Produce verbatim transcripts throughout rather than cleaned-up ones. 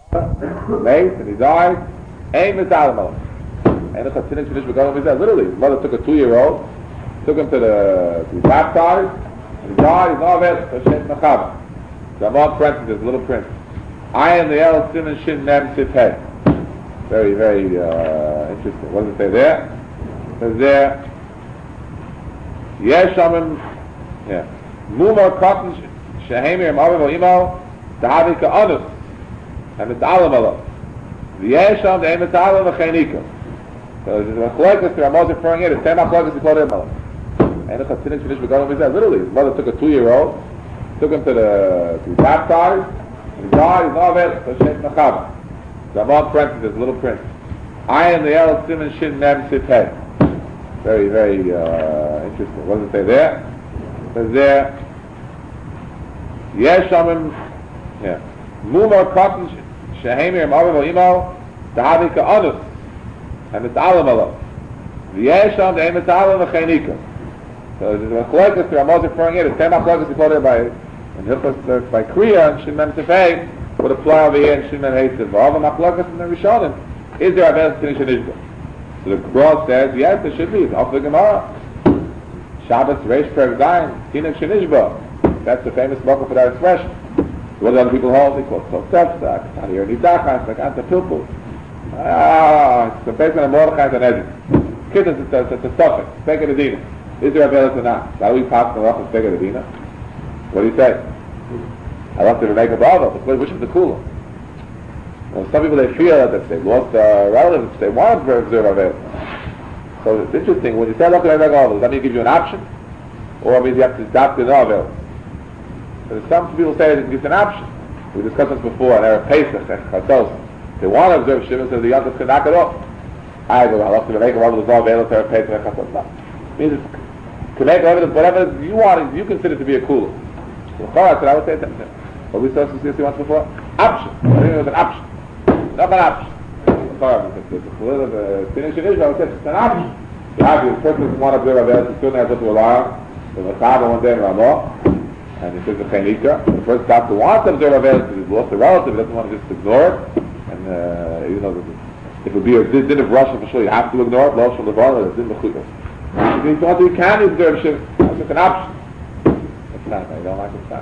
late and he died. Aim is Alamal. And the Chassidic finished with that. Literally, his mother took a two-year-old, took him to the to be baptized, and he died. He's not there. Hashem Nachava. So I'm on parentheses, little prince. I am the El Simon Shin Nem Sifhei. Very, very uh, interesting. What does it say there? It says there. Yeshamim. Yeah. Mumar Cotton Shahemir Maviv Imo Dahavika Anus. And it's Alamala. The Yesham, the Emet Alam, the Chainika. So the Machlokes, the Ramos referring here, the same Machlokes he called him Alam. And the Chassidic finished with God that. Literally, his mother took a two-year-old, took him to the to be baptized, and he died. He's not there. So Hashem Nachava. So I'm on parentheses, little prince. I am the El Simon Shin Nem Sifhei. Very, very uh, interesting. What does it say there? It says there. Yeshamim. Yeah. Mumar Cotton Shahemir Maviv Imo Dahavika Anus. And it's Alamala. The Yesham, the Emet Alam, the Chainika. So the Machlokes, the Ramos referring here, the same Machlokes he quoted by in Hilchos by Kriya and Shin Mem Tefei would apply over here in Shin Mem Heitzid. All the Machlokes in the Rishonim. Is there a Avelis Kiddush Nishba? So the Gemara says, yes, there should be. It's off the Gemara. Shabbos Reish Perek Zayin Kiddush Nishba. That's the famous Mocha for that expression. What do other people hold? They call it Tovtevsa, Tanir Nidachas, like Anta Pilpul. Ah, so based on a Mordechai and Edith. Kiddush is a suffix, Pega Medina. Is there a Avelis or not? Why we pass the rough of Pega Medina? What do you say? I love to make a bother, but which is the cooler? Well, some people they feel that they've lost uh, relatives, they want to observe Avelis. So it's interesting, when you say look at Avelis, does that mean give you an option? Or it means you have to adopt the Avelis? Some people say it gives an option. We discussed this before on Erev Pesach and Chatzos. They want to observe Shiva, so the Yom can knock it off. I go, I'll have to make a rubber the Erev Pesach and Chatzos. No. It means to make whatever you want, you consider to be a cooler. So I would say that. What we saw once before? Option. I think it was an option. Not an option. The finish in Israel, I would say it's an option. You have your person who want to observe Avelis, you still have to allow the Machaba one day in Ramah. And he says the Chainika. The first doctor wants to observe Avelis because he's lost a relative, he doesn't want to just ignore it. And uh, you know, if it would be a din of Russia for sure, you have to ignore it. Lost from the bottom, it's din of Chutah. If you want to, you can observe Shiva. It's just an option. It's not. I don't like it. It's not.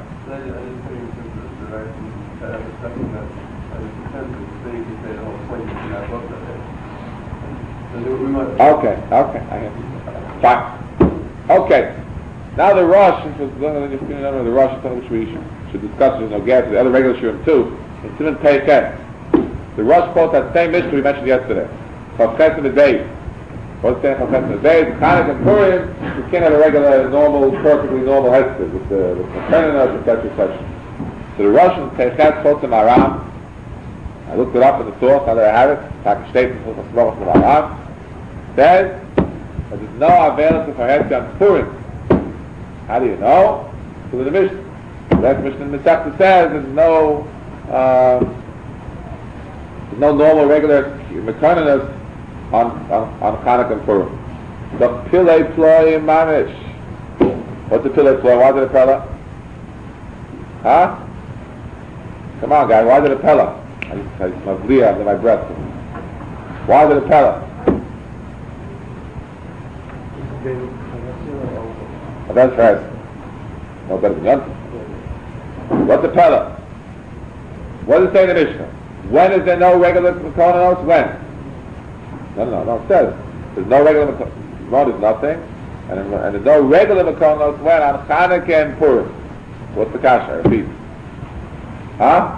Okay. Okay. I have. Fine. Okay. Now the Rosh, which was the Rosh, which we should, should discuss, you know, get to the other regular Shurim too, in Simon Peiket. The Rosh quotes that same Mishnah we mentioned yesterday. Chavches in the day. What's saying Chavches in the day? The Chanukah and Purim, you can't have a regular, normal, perfectly normal Hester with the with the Kenanos, et cetera, et cetera. So the Rosh in Peiket quotes in Aram. I looked it up in the source, now that I have it. Tak Shteit from Aram. Says that there's no Avelis for Hester on Purim. How do you know? Because the Mishnah. That Mishnah in Masechta says there's no uh, there's no normal regular Mekananas on on, on Chanukah and Purim. The Pillei Ploy Mamish. What's the Pillei Ploy? Why is it a Pella? Huh? Come on, guy. Why is it a Pella? I smell Blia under my breath. Why is it a Pella? Oh, that's right. No better than Yontif. What's the Pella? What does it say in the Mishnah? When is there no regular Mekonos? When? No, no, no. It says there's no regular Mekonos. One is nothing, and, and there's no regular Mekonos when on Chanukah and Purim. What's the kasha? I repeat. Huh?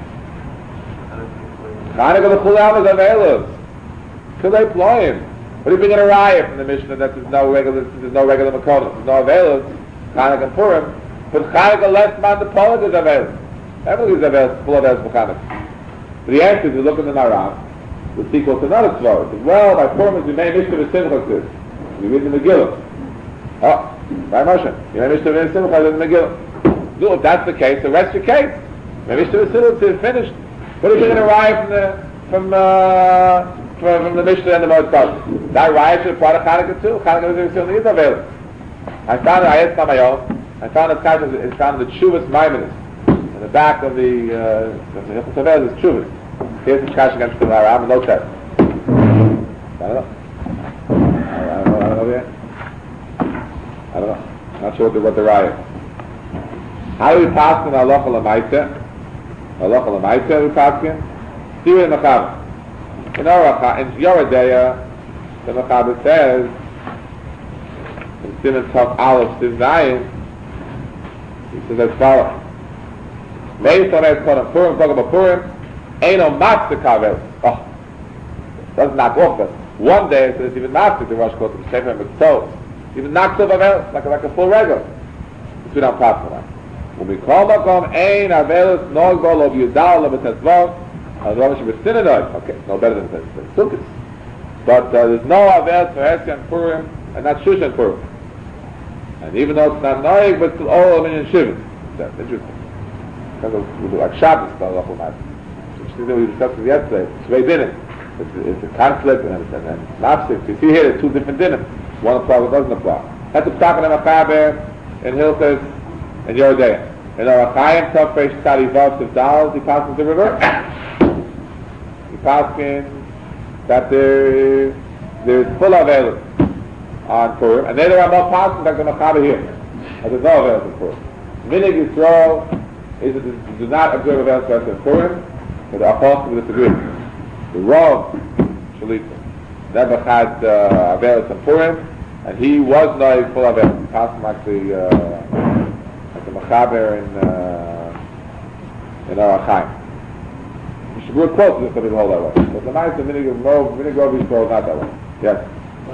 Chanukah the Chulam is Avelis. Because they ploy him. What are you bringing a riot from the Mishnah that there's no regular, there's no regular Mekonos, there's no Avelis, Chanukah and Purim, but Chanukah less man the Polag is Avelis. Everything is Avelis, full of Avelis for Chanukah. But the answer is, you look in the Maram, the sequel to another Tzvah. It says, well, by Purim is we made Mishnah with Simchas this. We read the Megillah. Oh, by Moshe, you made Mishnah with Simchas in the Megillah. No, if that's the case, the rest your case. Maybe Mishnah with Simchas is finished. What are you bringing a riot from the, from, uh, From, from the Mishnah and the Moshe Pasuk. That riot should apply to Chanukah too. Chanukah is certainly is available. I found it, I asked on my own, I found this kind of, it's found in the Tshuvas Maimonides. In the back of the, uh, of the Hilchos Avelis is Tshuvas. Here's the Shkash against the Maram, no test. I don't know. I don't know, I don't know yet. I don't know. I'm not sure what the, what the riot is. How do we pass in Halacha L'maita? Halacha L'maita we pass in? Stira in Mechaber. In Oracha, in Yoredeya, the Mechaber says, in Siman Tov Aleph, Sin Zayin, he says as follows. Meis Omer Kodem Purim, talk about Purim, Eino Matzah Kavel. Oh, doesn't knock off, but one day it says even Matzah, the Rosh Kodesh, the Sefer Mitzvot. Even knocks off Avel, like a, like a full regular. It's we don't pass on that. When we call Makom, Ein Avelus, Nog Bol, Ob Yudal, Ob Tetzvot, and Rosh Hashanah, okay, no better than Sukkot. But uh, there's no Avel for Hesyan Purim, and not Shushan Purim. And even though it's not Noig, but it's all of Minyan Shivim. That's interesting. Because we do like Shabbos, the Halacha Matzah. Which we discussed it yesterday. It's very dinner. It's, it's a conflict, and it's and Mafsik. You see here, there's two different dinners. One applies, one doesn't apply. That's the Ptach and Mechaber, in Hilchos, and Yoredeya. In our Chaim, Tov Reish Tzadi Vav Siv Dal, he passes the river. He passes that there, there is full available on Purim, and then there are no passes like the Mechaber here. And there's no available in Purim. Minig Yisrael is that they do not observe available in Purim, but the Apostle disagree. The Rav Shalita never had uh, available in Purim, and he was not full available. Passing like the uh, like the Mechaber in uh, in our Chaim. You should real close to this, but it's all that way. But the nice Minig Rav Yisrael is not that way. Yes.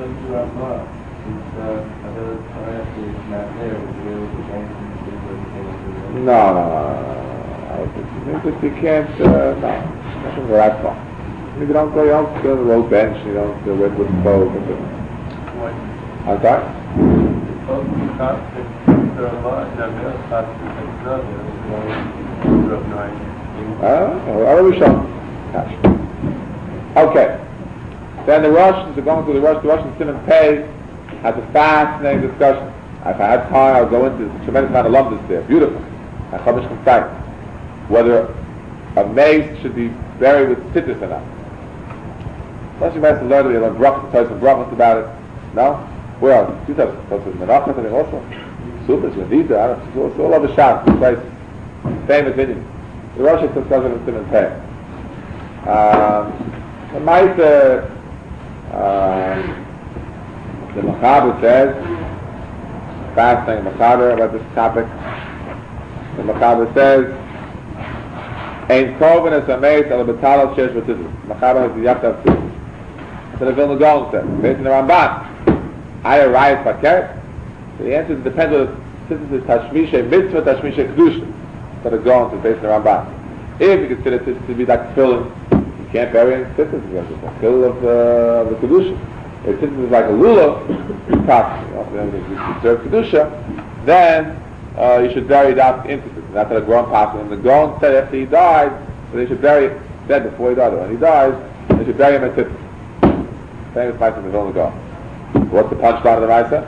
No, no, no, no, no. You can't, uh, no. Nothing go that far. You don't go, you don't go to the road bench, you don't go with the stove. I'm sorry? Uh, I already showed. Okay. Then the Russians are going through the Russian, the Russian Siman Pei has a fascinating discussion. If I had time, I'll go into a tremendous amount of lumdus there. Beautiful. I Chumash can cite whether a mace should be buried with tzitzis or not. Unless you might learn, you learn brachas, tell some brachas about it. No? Where else? You tell us. Tell us menachas, I think also. Supas, Renita, I don't know. It's all over Shas, this place. Famous Indian. The Rosh Hashanah discussion of Siman Pei. Um, the Maisa, uh, the Mechaber says, fascinating Mechaber about this topic. The Mechaber says, Ein Koven es Ameis al B'talal Shesh B'tzitzis. Mechaber has the Yaktav Tzitzis. So the Vilna Gaon says, based on the Ramban, I arise Fakert. So the answer is, it depends on the Tzitzis is Tashmisha Mitzvah, Tashmisha Kedusha. So the Gaon is based on the Ramban. If you consider Tzitzis to be like Tefillin, you can't bury in Tzitzis because it's a fill of, uh, of the Kedusha. If Tzitzis is like a lulav, it's possible. You know, if you serve Kedusha, then Uh, you should bury it out into it. That's what a grown pastor. And the grown said after he died, so they should bury it, said before he died, when he dies, they should bury him at Tzitzis. Famous Maisa in the Vilna Gaon. What's the punchline of the Maisa?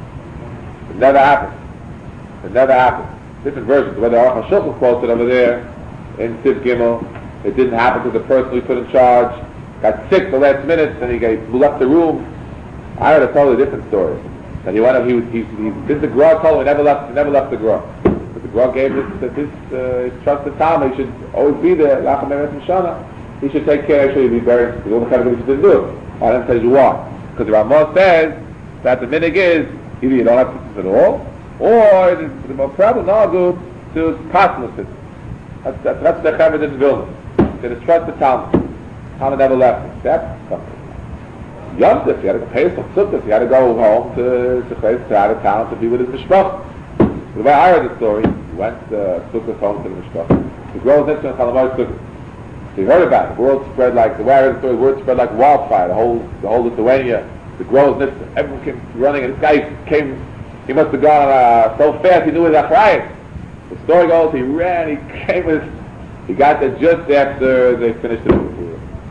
It never happened. It never happened. Different versions. Whether Aruch HaShulchan quotes it over there in Siv Gimel, it didn't happen to the person we put in charge, got sick the last minute, and he got, left the room. I heard a totally different story. And he went up, he was, he, he, this the Gra told him he never left, he never left the Gra. But the Gra gave this, that this, uh, his trusted Talmud, he should always be there, Lachem Eretz Mishana. He should take care, actually, he'd be buried, because all the kind of things he didn't do it. I didn't tell you why. Because the Ramah says that the minig is, either you don't have tzitzis at all, or the, the more problem, no good, to pass the tzitzis. That's, that's, that's the Chaver didn't build it. They just trust the Talmud. Talmud never left it. That's something. Yontif, he had to go pay some sukkahs, he had to go home to to, to out of town to be with his mishpach. The way I heard the story, he went uh, sukkahs home to the mishpach. The girl was next to him, Chalamar sukkahs. So he heard about it. The word spread like, the way I heard the story, the word spread like wildfire. The whole, the whole Lithuania, the girls next to him, everyone came running, and this guy came, he must have gone uh, so fast, he knew his achrayim. The story goes, he ran, he came with, he got there just after they finished the movie.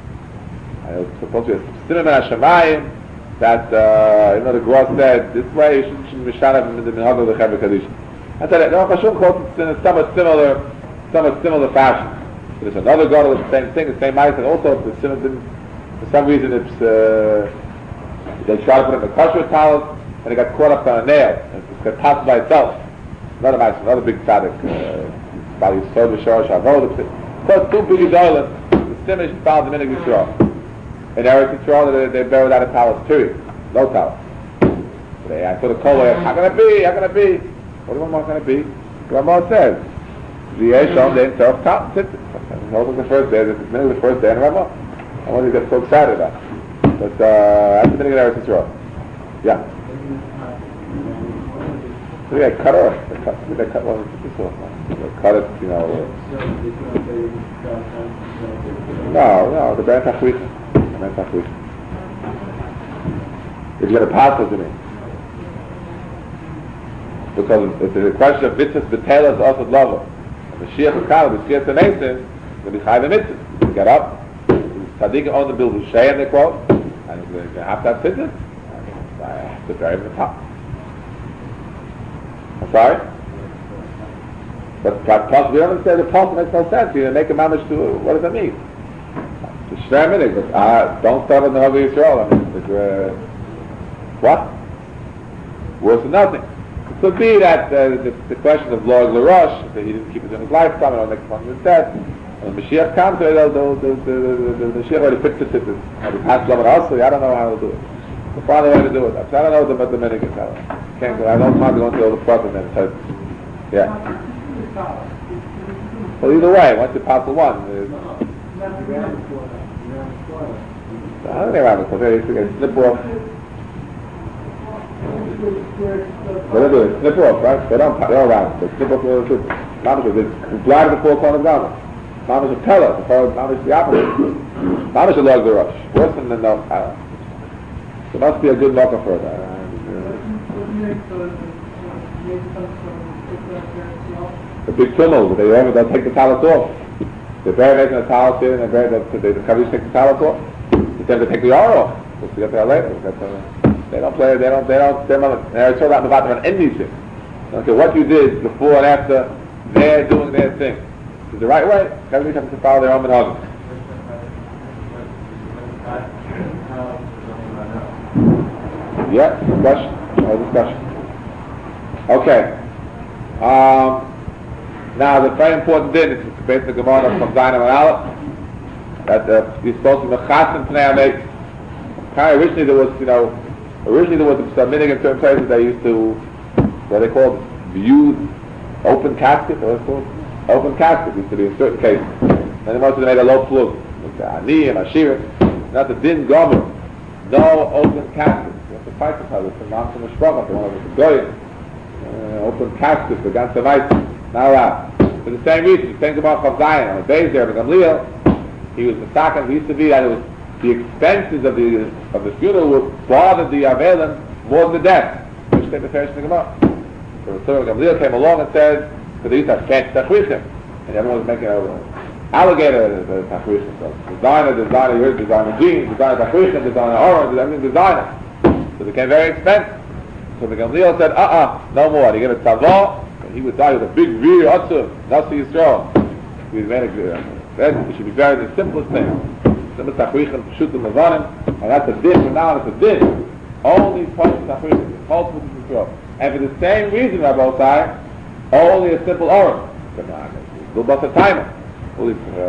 It was supposed to be a cinema Hashemayim that, uh, you know, the Gra said, this way you shouldn't, shouldn't be shanav in the minhag of the Chaver Kaddish. I said, no, Hashem quotes it in a somewhat similar, somewhat similar fashion. There's another gadol, the same thing, the same mice, and also the sinner didn't, for some reason it's, uh, they tried to put it in the kosher talent, and it got caught up on a nail, and it got tossed by itself. Another mice, another big tzaddik, uh, by his soda shor shavod. So two big gadolim, the sinner found the minig Yisrael. In Eretz Yisrael, they, they buried without a talent, period. No talent. They, I saw the kol, how can it be, how can it be? What do you want, how can it be? The Ramah says, the Yeshon, they himself talent, sit. It was the first day, this is the first day in Ramah. I want to get so excited about it. But, uh, that's the beginning of Eretz Yisrael. Yeah. So they cut off. They cut, they cut, well, this off. They cut it, you know. No, no, the Ben Tachwich. The Ben Tachwich. If you had a pastor to me. Because it's a question of mitzvahs b'telas asad lava. And the Mashiach of Kala, the Tzkias and Mason, will be chayv mitzvahs. You get up, tzaddik on the bill, Shayim they quote, and you have to have tzitzis. I have to bury him in the top. I'm sorry? But plus, we don't say the pulse makes no sense. You make a mamish to, what does that mean? It's shver minig, but uh, don't start on the Hava Yisrael. I mean, it's, uh, what? Worse than nothing. It could be that uh, the, the question of Lord Laroche, that he didn't keep it in his lifetime, and the next one was dead. When the Mashiach comes, the, the, the, the, the, the Mashiach already fixed the tzitzis. And he passed Lamed also, I don't know how to do it. The father way to do it. I don't know what the minute is. I can't go, I don't mind going through all the proper minutes. So, yeah. Well, either way, once you pass the one, there's... I don't think around because they slip off. They don't do it, slip off, right? They don't, they don't round. They slip off the other two. Mamash is blind to the four corners down. Mamash is teller, Mamash is the opposite. Mamash is like the rush. Worse than the no. There must be a good knocker for that. A big tunnel, they ever they'll take the talus off. They're very making a talus here, and they're very, they, the Kaddish take the talus off. They tend to take the R off. We'll see that later. They don't play, they don't, they don't, they're not, they're so out about on anything. Okay, what you did before and after, they're doing their thing. Is the right way? Everybody has to follow their own minhagim. Yeah, discussion. No discussion. Okay. Um, now, the very important thing is based on the Gemara from Zayin and Aleph that uh, you're supposed to be mechasim pnei hamet. Kind of originally there was, you know, originally there was a minhag in certain places they used to, what they called, view open casket, or what's it called? Open casket used to be in certain cases. And they must have made a low plug. Ani and Ashir. Not the din gomer. No open casket. You have to fight the other. From Mam from the Shprach, the one of the Goyim. Open casket, the Gans Havayt. Now that. For the same reason, the same Gemara of Zion, on the days there, the Gamliel, he was the second, he used to be that it was the expenses of the of the funeral would bother the Avelim more than the death. Which they prefer in the Gemara. So the Torah Gamliel came along and said, because they used to have fancy tachrisim, and everyone was making an alligator tachrisim. So designer, designer, here's designer jeans, designer tachrisim, designer orange, everything designer. So it became very expensive. So the Gamliel said, uh-uh, no more. He gave it tzavah, and he would die with a big rear atzur, Nasi Yisrael. He was very good. It should be very the simplest thing. Simple tachrichim, pshutim levanim, and that's a din, from now on it's a din. Only points tachrichim, whole Nasi Yisrael. And for the same reason, Rabbi Osai, only a simple orange. Little bus of timer. So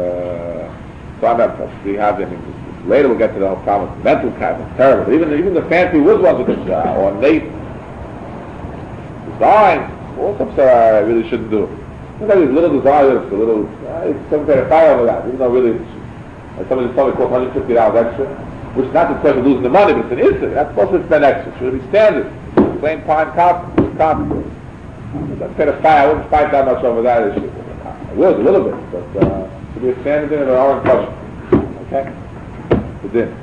I'm not, we have, I mean, later we'll get to the whole problem of mental kind, it's terrible. But even, even the fancy wood ones with this, uh, ornate design, all some stuff I really shouldn't do. Look at these little designs, the little, uh, it's some kind of fire over that, even though really, like somebody told me it cost one hundred fifty dollars extra, which is not the question of losing the money, but it's an instant. That's supposed to spend extra. It should be standard. Plain pine copy, copy. I'd say the fire, I wouldn't fight that much over that issue. I will, a little bit, but uh, it should be a standard in an orange question. Okay? It's in.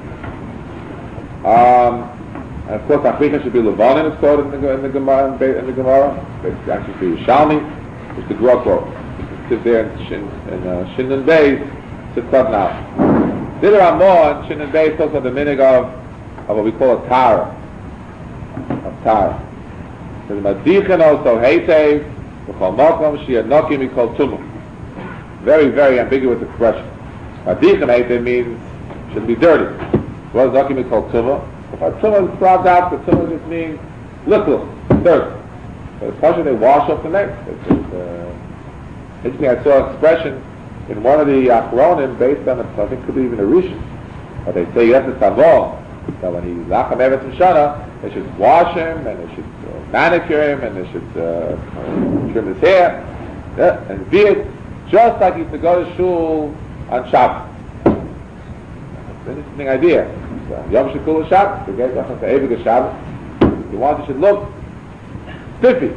Um, and of course, Afrika should be Levanin, it's called in the, in the Gemara. In the Gemara. It's actually for Yerushalmi, which the Gemara quote. It sits there in, Shin, in uh, Shinnon Beis, sits up now. Dider Amor in Shinnon Beis talks about the minig of, of what we call a Tara. Of Tara. So the Madichan also Heitev, V'chol Mokom, Shia Nokim, we call Tumum. very, very ambiguous expression. Madichem Eitem means should be dirty. What does document called Tumah? If a Tumah is brought out, the Tumah just means little, dirt. But especially they wash off the neck. It's, it's, uh, interesting, I saw an expression in one of the Achronim based on, a, I think it could be even a Rishon. But they say, yes, it's Tavol. So when he's Lachem Eretz Mishana, they should wash him, and they should uh, manicure him, and they should uh, trim his hair, yeah, and beard, just like he used to go to shul on Shabbos. It's an interesting idea. So, Yom Shekul Shabbos, the gate of the Evig Shabbos. He wants he should look spiffy,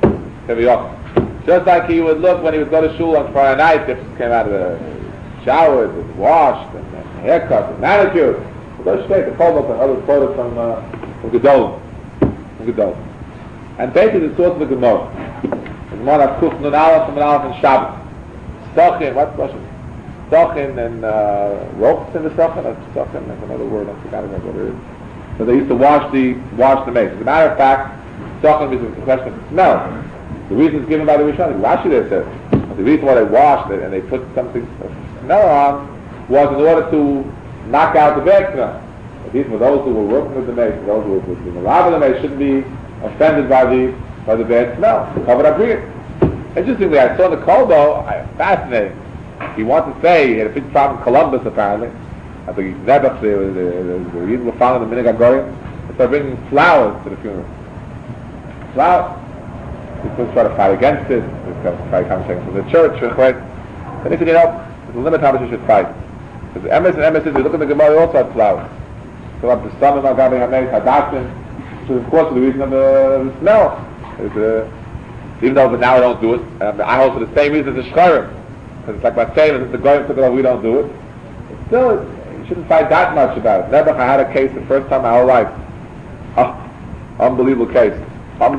just like he would look when he would go to shul on Friday night. If he came out of the shower, it was washed and, and haircut and manicured. Let's take the call up and other quoted from uh, from Gedol, from Gedol, and basically the source of the Gemara. The Gemara Kuf Nun Aleph and Aleph and Shabbos. Stochin, what's Russian? Stochin and uh, ropes in the stochin. Stochin, that's another word. I forgot what it is. So they used to wash the wash the mace. As a matter of fact, stochin is a question of smell. The reason is given by the Rishonim. Rashi there says the reason why they washed it and they put something smell on was in order to knock out the bad smell. These were those who were working with the mace, those who were doing the rob of the mace shouldn't be offended by the by the bad smell. Covered up here. Interestingly, I saw the Kolbo, fascinating. He wanted to say he had a big problem in Columbus apparently. I think he's never the the Yidden were found in the Minhag HaGoyim. They started bringing flowers to the funeral. Flowers. People try to fight against it. There's a conversation from the church. And if you know, there's a limit how much you should fight. Because the emes and emes, if you look at the Gemara, they also have flowers. So like the sun of Agabi Hamed, Hadashin, which is of course the reason of the, the smell. Uh, even though but now I don't do it, um, I hold for the same reason as the Shkorim. Because it's like my same as the Goyim took it over, we don't do it. But still, it, you shouldn't fight that much about it. Nebuch, I had a case the first time in my whole life. Oh, unbelievable case. I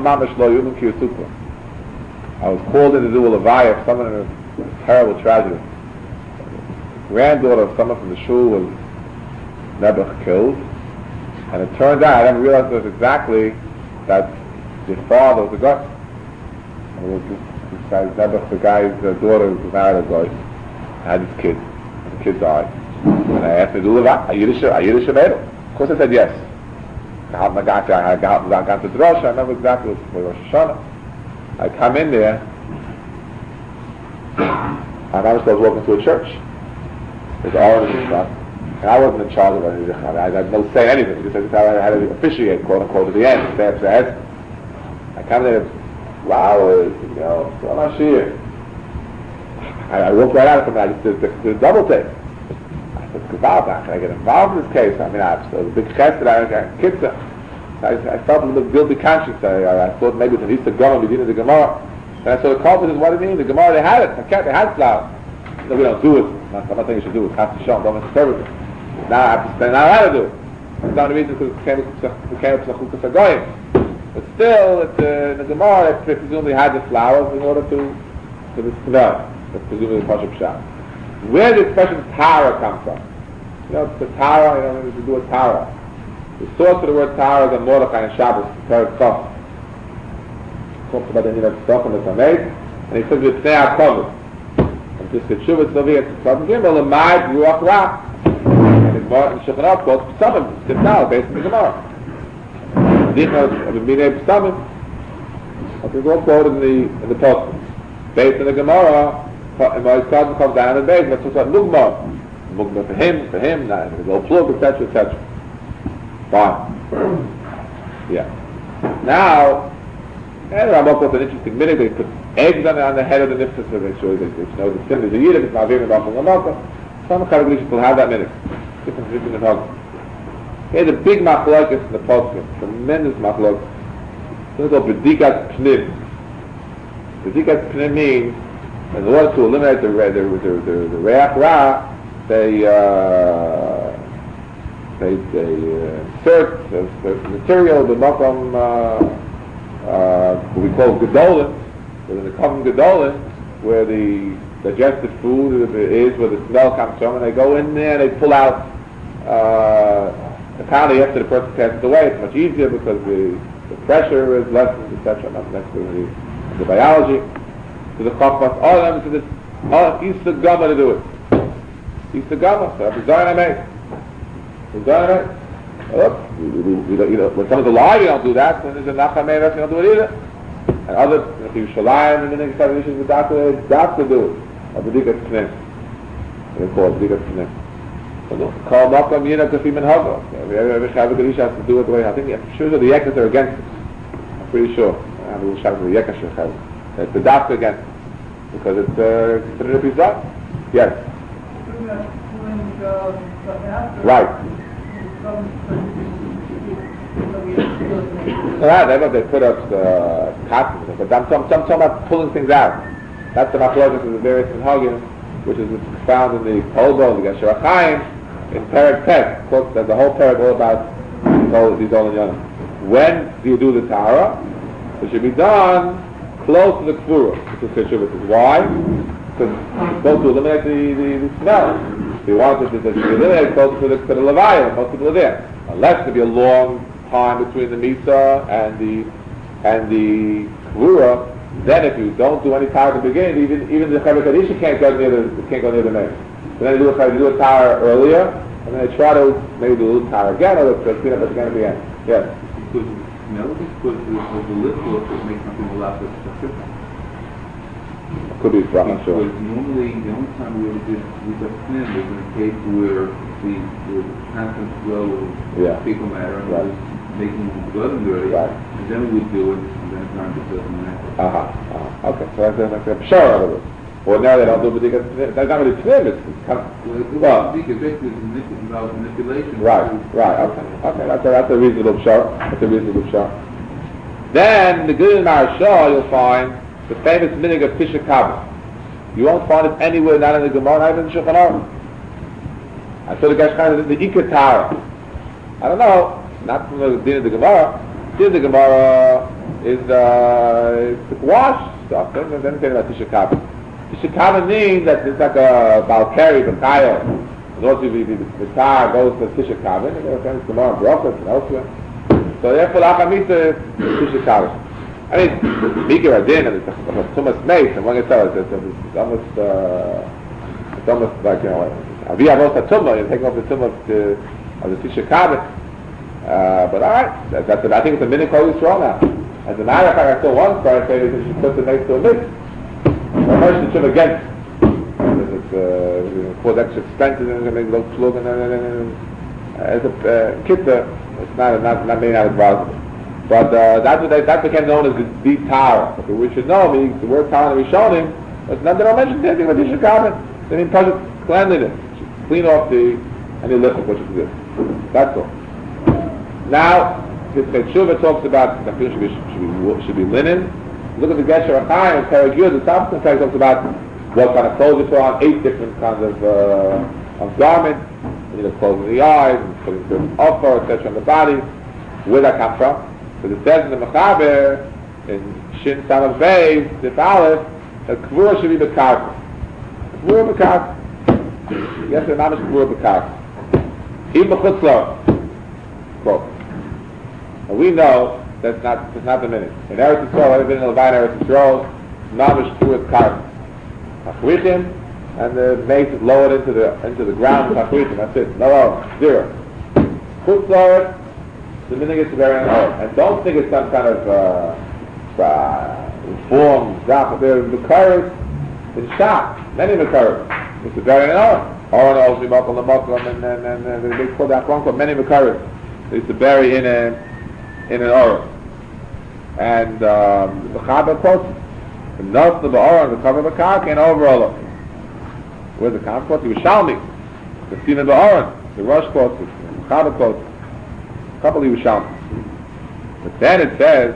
was called in to do a levaya of someone in a terrible tragedy. Granddaughter of someone from the shul was Nebuch killed, and it turned out, I didn't realize it was exactly that the father was a guy. And it was this, this guy's Nebuch, the guy's uh, daughter was married a guy, had his kid, and the kid died. And I asked him to do levaya, are you the Shemedo? Of course I said yes. I got to, I got, I got to Drosha, I remember exactly what was Rosh Hashanah. I come in there, and I was walking to a church. There's orange and stuff. And I wasn't in charge of anything. I had no say anything. Just I had to officiate, quote unquote, at the end. Say after that. I come there, flowers, you know, so I'm not sure. I, I walked right out of it. I just did, did, did a double take. I said, Kaval, how can I get involved in this case? I mean, I was a big chesed, I got kids. I, I felt a little guilty conscience. I, I, I thought maybe it's an Easter Gemara, we did the Gemara. And I saw the call says, what do you mean? The Gemara, they had it. I can't, they had flowers. No, we don't do it. I'm not saying you should do it. Have to show them. Don't misinterpret it. Now I have to spend out how to do it. It's not the reason because it came up to the Goyim. But still, it's, uh, in the Gemara, they presumably had the flowers in order to, to the smell. That's presumably the Pashup Shah. Where did the expression Tara come from? You know, the Tara, you know, to do with Tara. The source of the word Tara is on Mordechai and Shabbos, Teres Kof. Talks about the need of stuff in the Tamed, and he says it's Tnei HaKovah. And this Ketshuvah Tzaviyah, it's Tzavim Gimel, Lamad, Ruach Ra. And the Gemara in Shulchan Aruch quotes P'samim, it's Tifnal, based on the Gemara. Dichas of the Minei P'samim. Okay, go quoted in the, in the post. Based on the Gemara, and my cousin comes down and base, let's talk about Mugmar. Mugmar for him, for him, not the go plug, et cetera, et cetera. Fine. Yeah. Now, and Ramah was an interesting minute. They put eggs on the, on the head of the niftas to make sure they, they know the sin is a yid, it's not very much on the matzah. Some Chareglish will have that minute. Different tradition in Hog. Here's a big machlokas in the poskim, tremendous machlokas. It's called B'dikat Pnim. B'dikat Pnim means, in order to eliminate the the the the, the, the reach ra, they uh, they they uh, insert the, the material, the makom, uh, uh, what we call gedolin, within the common gedolin, where the digestive food is, where the smell comes from, and they go in there and they pull out. Uh, apparently, after the person passes away, it's much easier because the, the pressure is lessened, et cetera. Not necessarily the biology. So the chachmas, all of them, so this Oh, he's the gama to do it. He's the gama. So if Zion I made. He's Zion I made. Look, you know, you know, when someone's alive, you don't do that. When there's a nachamei, you don't do it either. And others, if you shalayim, and then you start issues with doctor, doctor do it. Or b'dikat tznim. They call it b'dikat tznim. So call makam yina kafim and hago. Every Shabbat Kaddish has to do it the way I think. I'm sure that the yekas are against it. I'm pretty sure. I'm a Shabbat the yekas should have. It's the doctor against it because it's uh, considered a bizarre. Yes. Right. Yeah, they they put up the cotton, but I'm talking some, some about pulling things out. That's the machlokes of the various minhagim, which is found in the Kolbo, the Gesher HaChaim, in Perek Tet. Of course, there's a whole Perek all about these all in Yonah. When do you do the Tahara? It should be done close to the Kfura, which is Keshuv. Why? Because it's supposed to eliminate the, the, the smell. If you want it to, to eliminate close to the, to the Levaya, most people are there. Unless there be a long time between the Misa and the and the Kvura, then if you don't do any Tahara at the beginning, even even the Chavik Kadisha can't go near the can't go near the main. So then you do a you do a Tahara earlier, and then they try to maybe do a little Tahara again, or to clean up again at the end. Yes. Because no, because of the lip gloss that makes something a lot less specific. Could be from, I'm sure. Because normally, the only time we ever did Likat Tznim was in a case where the, the constant flow of yeah. fecal matter right. was making the blood dirty, right. and then we would do it, and then time to fill in the next. Uh-huh. uh-huh. Okay, so that's a, that's a pshara of it. Well, now they don't do B'dikat Tznim. That's not really Tznim, it's kind of... Well, because basically it's about manipulation. Right, right, okay. Okay, that's a, that's a reasonable pshara. That's a reasonable pshara. Then, the good in Marashah, you'll find the famous minig of Tisha Kabbalah. You won't find it anywhere, not in the Gemara, not even in the Shulchan Aruch. I saw the Gashkan, the Ikar Tahara. I don't know, not from the din of the Gemara. The din of the Gemara is uh, the wash stuff. Then then say about Tisha Kabbalah. Tisha Kabbalah means that it's like a Balkari, Bakayo. And also the, the, the Tahara goes to Tisha Kabbalah. And there's Gemara, Brachos, and elsewhere. So therefore, Lachamita is Tisha Kabbalah. I mean, Mikra Adin, and it's Thomas Mace, and one can tell it, it's, it's almost, uh, it's almost like, you know, Avi Avos HaTumah, you're taking off the Tumah of the, of the Tisha Kabbalah. Uh, but alright, that, that's it. I think it's a minute called Yisrael now. As a matter of fact, I saw one story say that you should put the next to a mix. So much the Tumah against it. Because it's, uh, you know, cause extra expenses, and it's going to make a little plug, and then, as a uh, kitta, it's not, not, not made out of advisable. But uh, that's what they, that became known as the deep Tahara. But we should know, meaning the word Tahara that we showed him, but none, they don't mention anything about Tisha Kabbalah. They mean perfect cleanliness. Clean off the any liquid which is good. That's all. Now, this Tshuva talks about the should be, should be should be linen. Look at the Gesher HaChaim and Perek Yud. The top of the talks about what kind of clothes you put on, eight different kinds of uh, of garments. You know, closing the eyes, and putting certain offer, et cetera, on the body. Where that come from? Because it says in the Mechaber, in Shin Samach Beis, the Aleph, that Kvura should be Bekarka. Kvura Bekarka. Yes, the name is Kvura Bekarka. Even Bechutzlar. Quote. And we know that's not that's not the minute. In Eretz Yisrael, I've been in Levine, Eretz Yisrael, Namish Kvura Bekarka. Achrichim, and the mace is lowered into the into the ground with Achrichim. That's it. No other. Zero. Chutzlar, the minute is very old. And don't think it's some kind of uh, uh, informed zap. There are Mekaris in Shach, many Mekaris. It's a very old. Or an old Mimakal Namakal, and and and and they call that one called many Mekaris. They used to bury in a in an Or. And um, the Chaber quotes the Nos the Ba'or and the Chaber Bakar came over all of them. Where's the Chaber quotes? He was Shalmi. The Sina Ba'or, the Rosh quotes, the Chaber quotes. Couple of Yerushalmi. But then it says,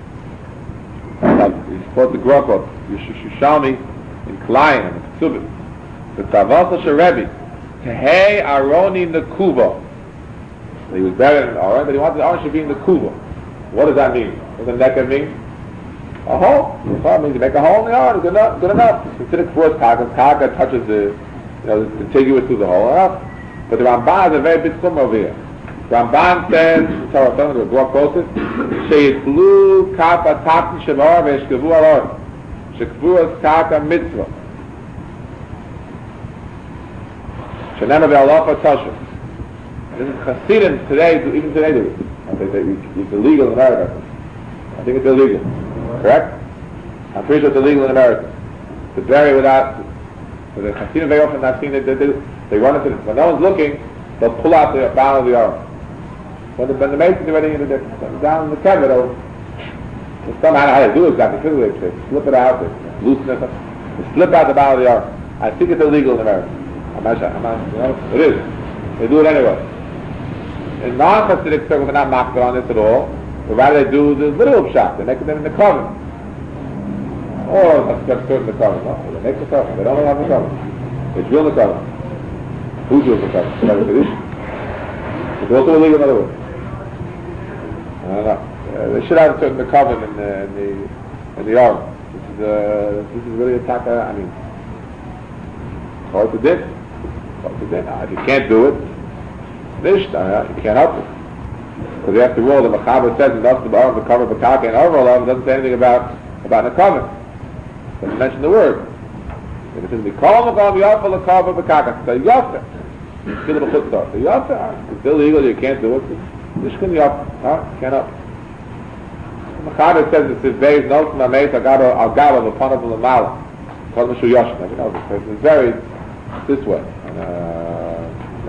it's called the Grokot, Yerushalmi in Klein and Ksubim. The Tavasa Sherebi, Tehei Aroni Nekuba. He was buried in Aron, but he wanted the Aron should be in the Kuba. What does that mean? What does that mean? A hole. Well, it means you make a hole in the Aron, good enough. Good enough. It's considered Kfur's Kaka. Kaka touches the, you know, the contiguous to the hole. Enough. But the Ramban is a very big sum over here. Ramban says, Torah Torah, the Grok quotes it, Sheitlu Kapa Tatin Shevar Veshkavu Alor. Shekvuas Kaka Mitzvah. Shenema ve'alafa tasha. This is Hasidim today, even today do it. I think that it's illegal in America. I think it's illegal. Correct? I'm pretty sure it's illegal in America. To bury without, the Hasidim very often I've seen it, they, they, they run into it. When no one's looking, they'll pull out the bound of the arm. When the, when the masons are ready into the, down in the kever, they'll, somehow, I don't know how to do it exactly, physically, they slip it out, they loosen it, they slip out the bound of the arm. I think it's illegal in America. I'm not sure, I'm not, you know, it is. They do it anyway. In non-Hasidic circles, they're not mocked on this at all, but rather they do the literal shop, they make them in the coven. Or let's get in the coven, no, they make the coven, they don't have the coven. They drill the coven. Who drills the coven? It's also illegal in other words. I don't know. Uh, they should have a certain coven in the in the in the arm. This is uh, this is really a taka. I mean, hard to do. Hard to do. Now, if you can't do it, nish, uh, you can't help it. Because after all, the Mechaber says enough the arm, the cover, the kaka, and overall, it doesn't say anything about about the coven. It doesn't mention the word. If it says mikol makol yafa the cover, the kaka, so yafa. Still a chutz stuff. So yafa, it's illegal. You can't do it. Nish can yafa. Huh? Can't help. Mechaber says it's his base, no from Ameis, Agaba, Agaba, the Panav of the Mala. Called Mishu Yoshim. I know this person is very this way. Uh,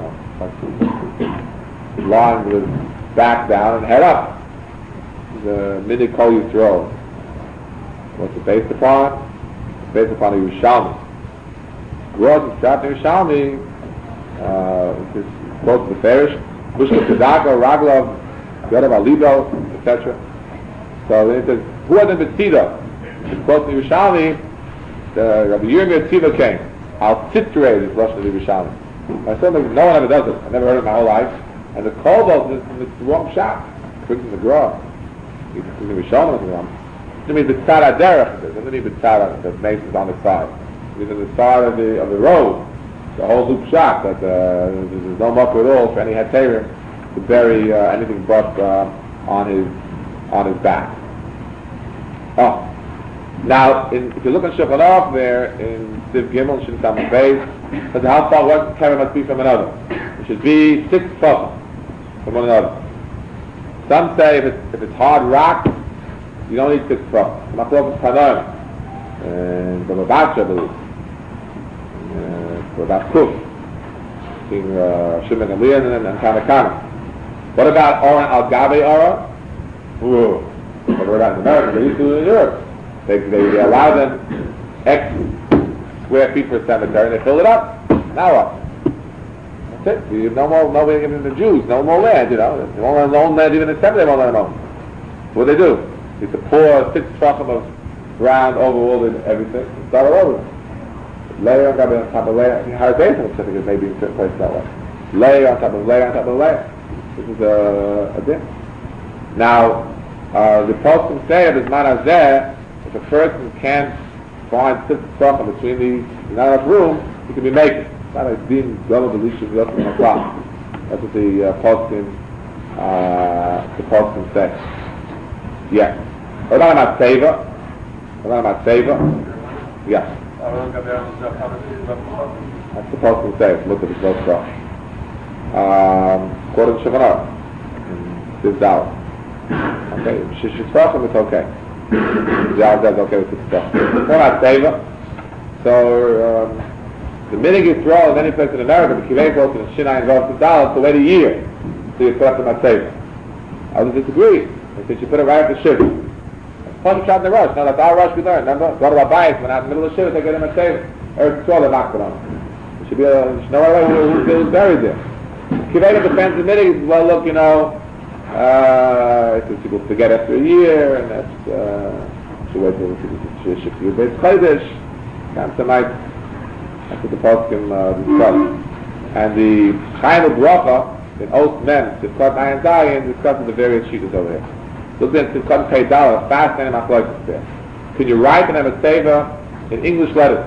no, lying with his back down and head up. The minute call you throw. What's it based upon? It's based upon a Yerushalmi. Gross is trapped in Yerushalmi. Uh, this quote the Farish. Bushka Tzedaka, Raglov, Yodav Alibo, et cetera. So then it says, who are the Mitzida? It's quote in Yerushalmi, the Rabbi Yirmiyah Tziva came. I'll titrate this Russian of Yerushalmi. I said, no one ever does it. I never heard it in my whole life. And the Kobalt is it's the wrong shot. It brings in the Gra. It's in the Yerushalmi, it's wrong. It means the Tzad HaDerech, it doesn't mean the Tzad, the mason's on the side. It means on the side of the, of the road. The whole loop shot, that uh, there's no muck at all for any Heterim to bury uh, anything but uh, on his on his back. Oh, now in, if you look at Shulchan Aruch there in Siv Gimel Shin Samach Beis, says how far one kever must be from another. It should be six tefachim from one another. Some say if it's if it's hard rock, you don't need six tefachim. Machlokes Tanoim and Baba Batcha, I believe. For about Kuf, between Shimon and Leon and, and Tanakana. What about Oran al Gabe Ora? Whoa. What about in America? They used to do it in Europe. They, they, they allow them X square feet per cemetery and they fill it up. Now what? That's it. You have no more, no way giving the Jews, no more land, you know. They won't own land even in cemetery, they won't let them own. So what do they do? They used to pour six tefachim of ground over all the everything and start all over. Layer on top of, on top of layer. I think higher base looks like it may be in certain places that way. Layer on top of layer on top of layer. This is a, a din. Now, uh, the poskim say of his man hazeh, if a person can't find six tefachim between the not enough room, he can be making. It's not a din double deletion of the o'clock. That's what the uh, poskim uh, the poskim say. Yeah. What about seva? What about seva? Yeah. That's supposed to say, look at the close cross. Um, according to Shulchan Aruch, this out. Okay, Shishis it's okay. The out says okay with this stuff. What about Seva? So, um, the minute you throw in any place in America, the Kivay goes to the Shinai and goes to Dallas to wait a year so you put up the Matzeva. Others disagree. They say you put it right at the ship. Plus shot in the rush. Now that's our rush we learned. Remember? Go to our bias when out in the middle of the ship, they get him a table. Eretz Yisrael, they knocked it on. There should be a, there should no way who's, who's buried there. Kiveda defends the middle. Well, look, you know, uh, it's people forget after a year, and that's, uh, should wait till the ship to be based Chodesh. Kamsamite. That's what the poskim uh, discuss. And the Chaim of Bracha, in Oath Men, discuss Ayin Zayin, discusses the various sheetahs over here. Look at the Tzidkot Pei Daled, fascinating machlokes there. Can you write an Emetzeva in English letters?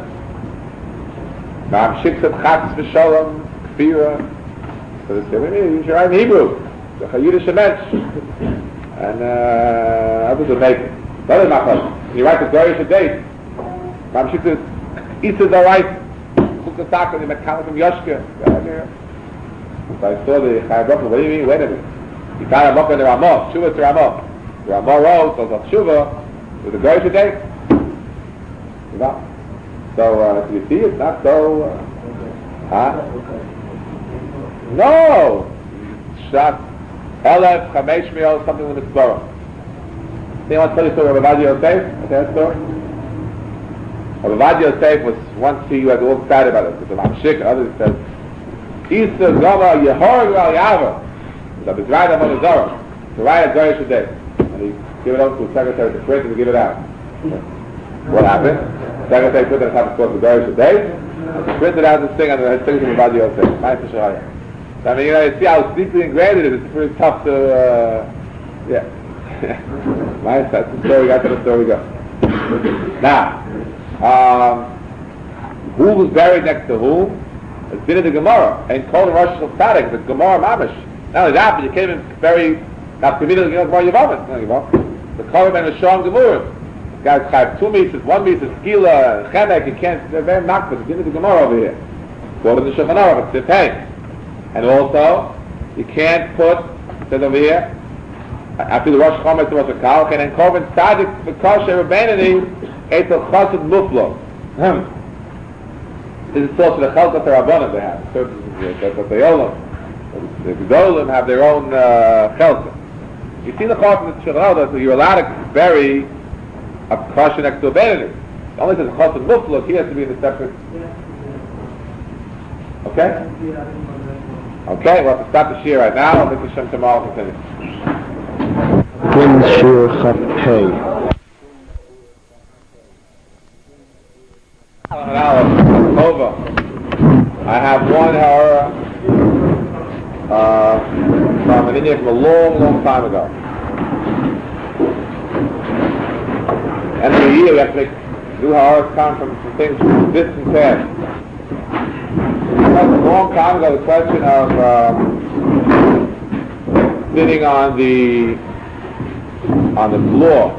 Ma'am Shiksat Chatz V'Shalom, Kfira. So they say, you should write in Hebrew. Chayudah Shemesh. And uh, others will make it. Other machlokes. Can you write the Dorish date? Ma'am Shiksat Isa Darait, the talk and the mechanic from Yoshka. So I saw the Chai Baruch, what do you mean? Wait a minute. You found a Mocha in the Ramah, Shuvah to Ramah. The Ramah wrote, so it's Shuvah, with the Goyish today. You know? So, uh, you see, it's not so, uh, huh? No! Shot, Elef, Chamesh Miel, something with the Mitzvah. You want to tell you a story of Rabbi Yosef? Okay, that story? Rabbi Yosef was, once he was all excited about it, because the Mamshik, others said, Isa Gama Yehor Gal Yava. So it's right on the Zohar. To write a Goyish today. And he give it over to the secretary to print and give it out. What happened? The secretary put it on top of the Goyish today. And he printed out this thing and the thing from Rabbi Yosef. Nice to show you. So I mean, you know, you see how deeply ingrained it is. It's pretty tough to, uh, yeah. Nice, that's the story, that's the story we go. Now, um, who was buried next to whom? It's been in the Gemara, and called the Rosh Hashanah, the Gemara Mamish. Not only that, but you can't even bury, not committed the Gemara Yavamas, no Yavamas. The Korban and the Shom Gemara. Guys have two meters, one meter, Skila, Chemek, you can't, they're very makbid, it's been in the Gemara over here. Go to the Shulchan Aruch, it's the tank. And also, you can't put, it says over here, after the Rosh Hashanah, it's the Rosh Hashanah, and then Korban Tzadik, the Kosher Rabbanani, it's a Chassid Muflo. This is also the Chalkat Rabbanim they have. That's what they all know. The Gedolim have their own uh, Chalkat. You see the Chassid of Shulchan Aruch, you're allowed to bury a Kosher next to a Benedict. It only says Chassid Muflo, he has to be in a separate. Okay? Okay, we'll have to stop the shir right now. I'll make the Shem tomorrow continue. When Shir Chaf Pei. Over. I have one hour uh, from an Indian from a long, long time ago. End of the year, we have to make new hours come from, from things from distant past. A long time ago, the question of um, sitting on the on the floor.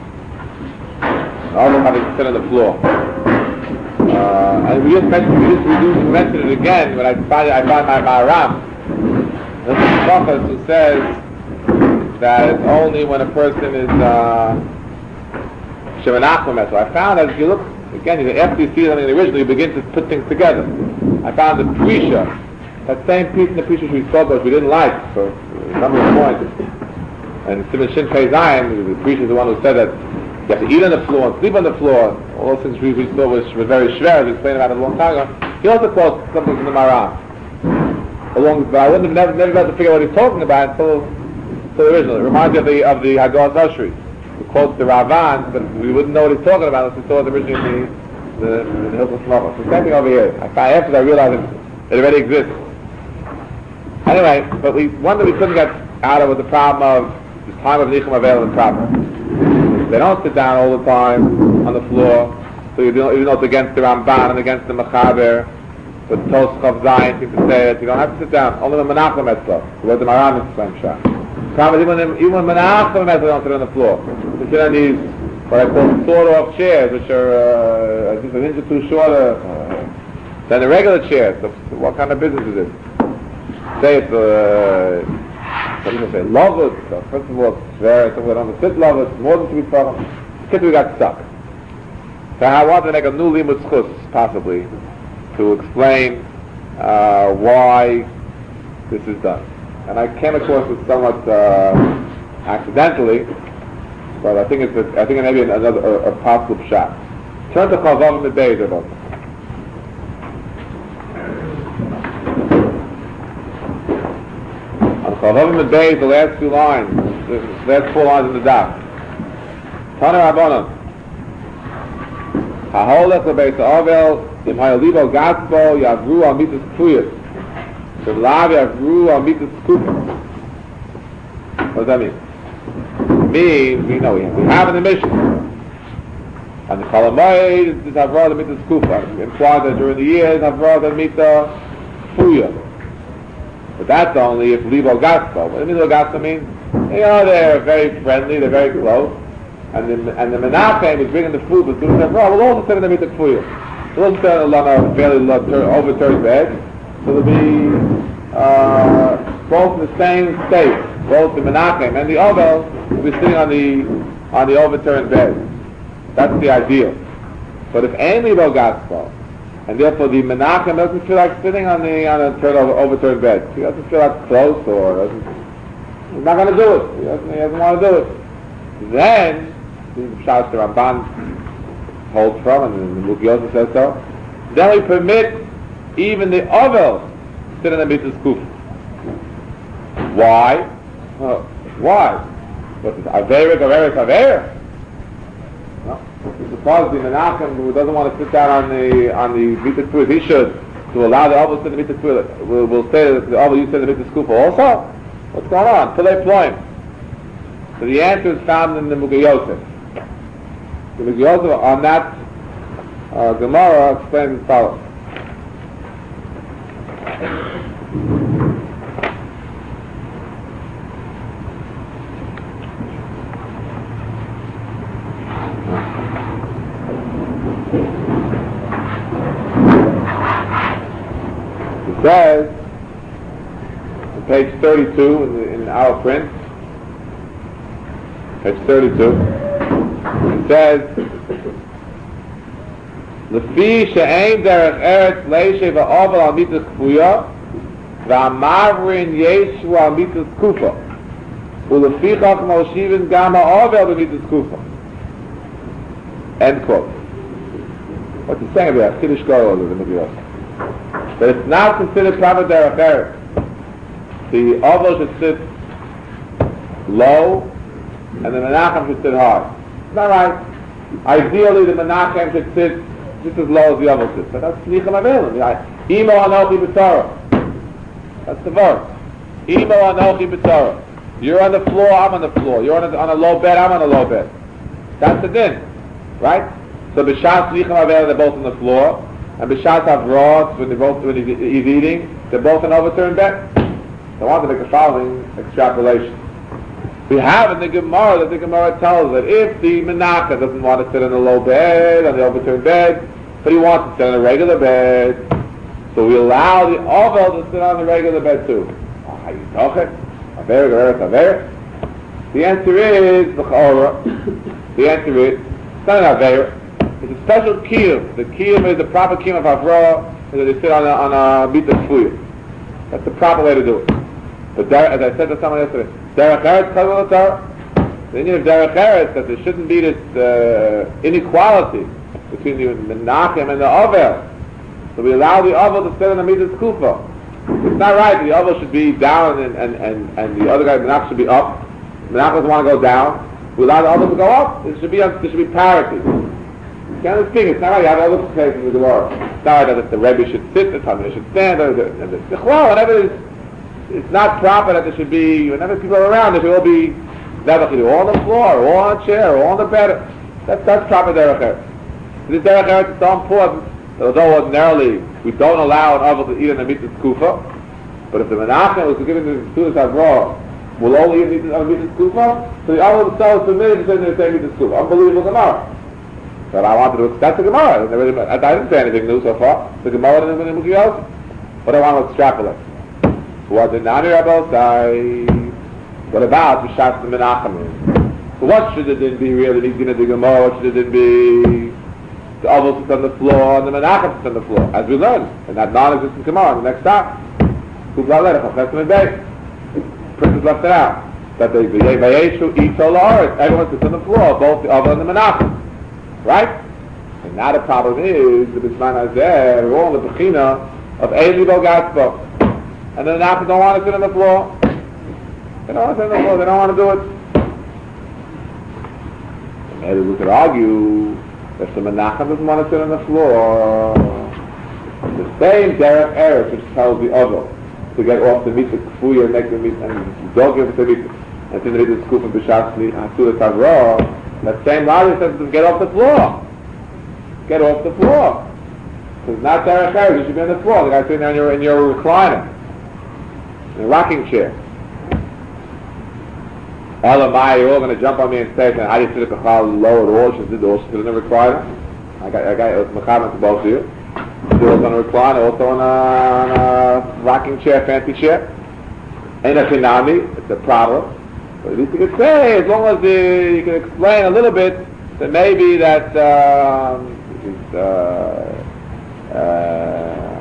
I don't know how to sit on the floor. Uh, and we just mentioned, we just, we just mentioned it again when I find I found my Maharam. This is the Prophet who says that it's only when a person is Shemanachim uh, I found that if you look again, after you see something originally, you begin to put things together. I found the Prisha, that same piece in the Prisha we spoke of, we didn't like for a number of points. And Simon Shin Pei Zion, the Prisha is the one who said that you have to eat on the floor and sleep on the floor. All those things we, we thought was, was very schwer, as we explained about it a long time ago. He also quotes something from the Maram. Along, but I wouldn't have never, never been able to figure out what he's talking about until, until the original. It reminds me of the, of the Haggah Zoshri. He quotes the Ravan, but we wouldn't know what he's talking about unless we saw it originally in the the, the Hilchos Shlomo. So same thing over here. I found after I realized it, it already exists. Anyway, but we one that we couldn't get out of was the problem of the time of Nichum Avel and problem. They don't sit down all the time on the floor, so you don't, even though it's against the Ramban and against the Mechaber, but Toschav Zayin seems to say that you don't have to sit down. Only the Menachem Etzlah, what the Maram explains. Problem is even even Menachem Etzlah don't sit on the floor. They sit on these what I call sawed-off chairs, which are uh, I think an inch or two shorter uh, than the regular chairs. So, so what kind of business is this? Say it's uh, what do you say, lovers. So first of all, it's very, so we don't sit lovers, more than three problems. The kids we got stuck. So I wanted to make a new limud schus, possibly, to explain uh, why this is done. And I came across it somewhat uh, accidentally, but I think it's a, I think it may be another a, a possible shot. Turn to Chavav Medbeis about it. On Chavav Medbeis, the last two lines, the last four lines in the daf. Tana Rabbanan. Haholech lebeis ha'avel im hayalibo gatzbo yavru al mitzvus kfuyas. Shavlav yavru al mitzvus kufas. What does that mean? Me, we know we have, we have in the mission. And the Chalamayid is Havrah the Mitzvah Kufa. Implied that during the years Havrah the Mitzvah Fuya. But that's only if Libo Gaspo. What does Libo Gaspo mean? You know, they're very friendly, they're very close. And the, and the Menachem is bringing the food, but doing Havrah will also sit in the Mitzvah Fuya. We'll sit on a fairly low, tur- overturned bed. So they'll be uh, both in the same state. Both the Menachem and the Ovel will be sitting on the on the overturned bed. That's the ideal. But if any Bo Gaspar, and therefore the Menachem doesn't feel like sitting on the on a turn over, overturned bed, he doesn't feel like close or doesn't, he's not going to do it. He doesn't, he doesn't want to do it. Then the Shas the Ramban holds from, and the Muki also says so. Then we permit even the Ovel to sit in the Mitzvah's Kuf. Why? Uh, why? What's it? Averik, Averik, Averik? No. Suppose the Menachem who doesn't want to sit down on the on the Mitzvah Kuf, he should to allow the Ovel to sit in the Mitzvah Kuf. We'll, we'll say that the Ovel you sit in the Mitzvah Kuf also. What's going on? Till they employ him. So the answer is found in the Muki Yosef. The Muki Yosef on that uh, Gemara explains as follows. It says, on page thirty-two in, the, in our print, page thirty-two, it says, Lefi she'ein derech eretz leishe va'ovel al mitzvah kfuya va'amavrin yeshu al mitzvah kufa ulefichach moshivin gam ha'ovel b'mitzvah kufa. End quote. What's he saying about Kiddush Gorel of the Megillah? That it's not considered proper derech eretz. The ovel should sit low and the Menachem should sit high. It's not right. Ideally the Menachem should sit just as low as the ovel sits. But that's Snicham Avelim. Imo Anochi B'Torah. That's the verse. Imo Anochi B'Torah. You're on the floor, I'm on the floor. You're on a, on a low bed, I'm on a low bed. That's the din. Right? So B'Shas Snicham Avelim, they're both on the floor. And B'Shas Avrot, when, both, when he's, he's eating, they're both on overturned bed. So I want to make the following extrapolation. We have in the Gemara that the Gemara tells that if the Menachem doesn't want to sit on a low bed, on the overturned bed, but he wants to sit on a regular bed, so we allow the Ovel to sit on the regular bed too. How you talking? Aver, aver, aver. The answer is the The answer is it's not an aver. It's a special kiyum. The kiyum is the proper kiyum of Avra, is that they sit on a on a mitzvah kfuya. That's the proper way to do it. But there, as I said to someone yesterday, derech eretz chazal Torah. The Indian of derech eretz that there shouldn't be this uh, inequality between the Menachem and the Ovel. So we allow the Ovel to sit on the mitzvah kufa. It's not right. The Ovel should be down and and, and, and the other guy Menachem should be up. Menachem doesn't want to go down. We allow the Ovel to go up. There should be there should be parity. You can't speak. It's not right. You have other places in the Gemara. It's not right that the Rebbe should sit, the Talmud should stand, or the the, the, the whatever it is. It's not proper that there should be, whenever people are around, there should all be, all on the floor, or all on a chair, or all on the bed. That's, that's proper derech eretz. This derech eretz is so important that although ordinarily we don't allow an ovel to eat in the mitzvah kufa, but if the Menachem was giving the students Avrah, will only eat on the mitzvah kufa, so the ovel itself is permitted to sit in the same mitzvah kufa. Unbelievable Gemara. But I wanted to, that's the Gemara. I didn't say anything new so far. The Gemara didn't say anything else. But I want to extrapolate. What the Nani Rabbah say? What about the Shas the Menachem? So what should it then be really? The Gemara, what should it then be? The Ovel sits on the floor and the Menachem sits on the floor, as we learned in that non-existent Gemara. The next stop, Kubla Lerech, Chafetzim Bey. Princess left it out. That they Vayeshu eat all the everyone sits on the floor, both the Ovel and the Menachem, right? And now the problem is the Bisman Hazeh, we're all in the Bechina of Eli Bo Gaspar. And the Menachem don't want to sit on the floor. They don't want to sit on the floor. They don't want to do it. And maybe we could argue if the Menachem doesn't want to sit on the floor, the same derech eretz which tells the other to get off the mitzvah kfuya and make the mitzvah and don't give it the mitzvah and to the mitzvah skuf and b'shas hasulat havrah. That same logic says to get off the floor. Get off the floor. Because not derech eretz. You should be on the floor. The guy's sitting there in your in your recliner. In a rocking chair. Elamai, you're all going to jump on me and say, how do you sit at the chal low at all? You should all sit in the recliner. I got, I got, it was mechaber to both of you. Still on a recliner, also on a, on a rocking chair, fancy chair. Ain't a chinami, it's a problem. But at least you could say, as long as the, you can explain a little bit, that maybe that um, it's, uh, uh,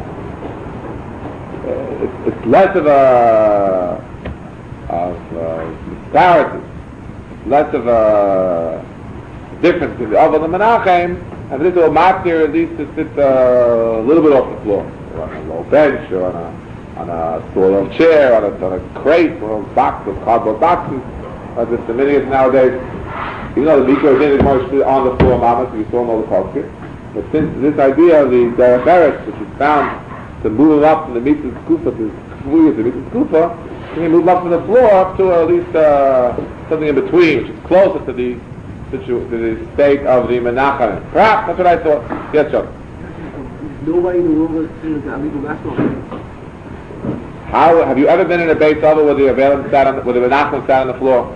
it's, it's less of a of uh, disparity, less of a difference between the Aval and Menachem, and this will matter at least to sit uh, a little bit off the floor, or on a low bench, or on a on a soil chair, on a, on a crate, or a box of cardboard boxes. Like this the minions nowadays. Even though the mikvah is mostly on the floor, mama, so you saw all the posket. But since this idea of the derech eretz, which is found to move him up from the mitzvah skufa to the to mitzvah skufa, you can move up from the floor up to at least uh, something in between, which is closer to the situ- to the state of the menachem. Perhaps that's what I thought. Yes, Chuck. Nobody in the world is saying that illegal basketball. How have you ever been in a base over where the Avelim sat on, where the menachem sat on the floor?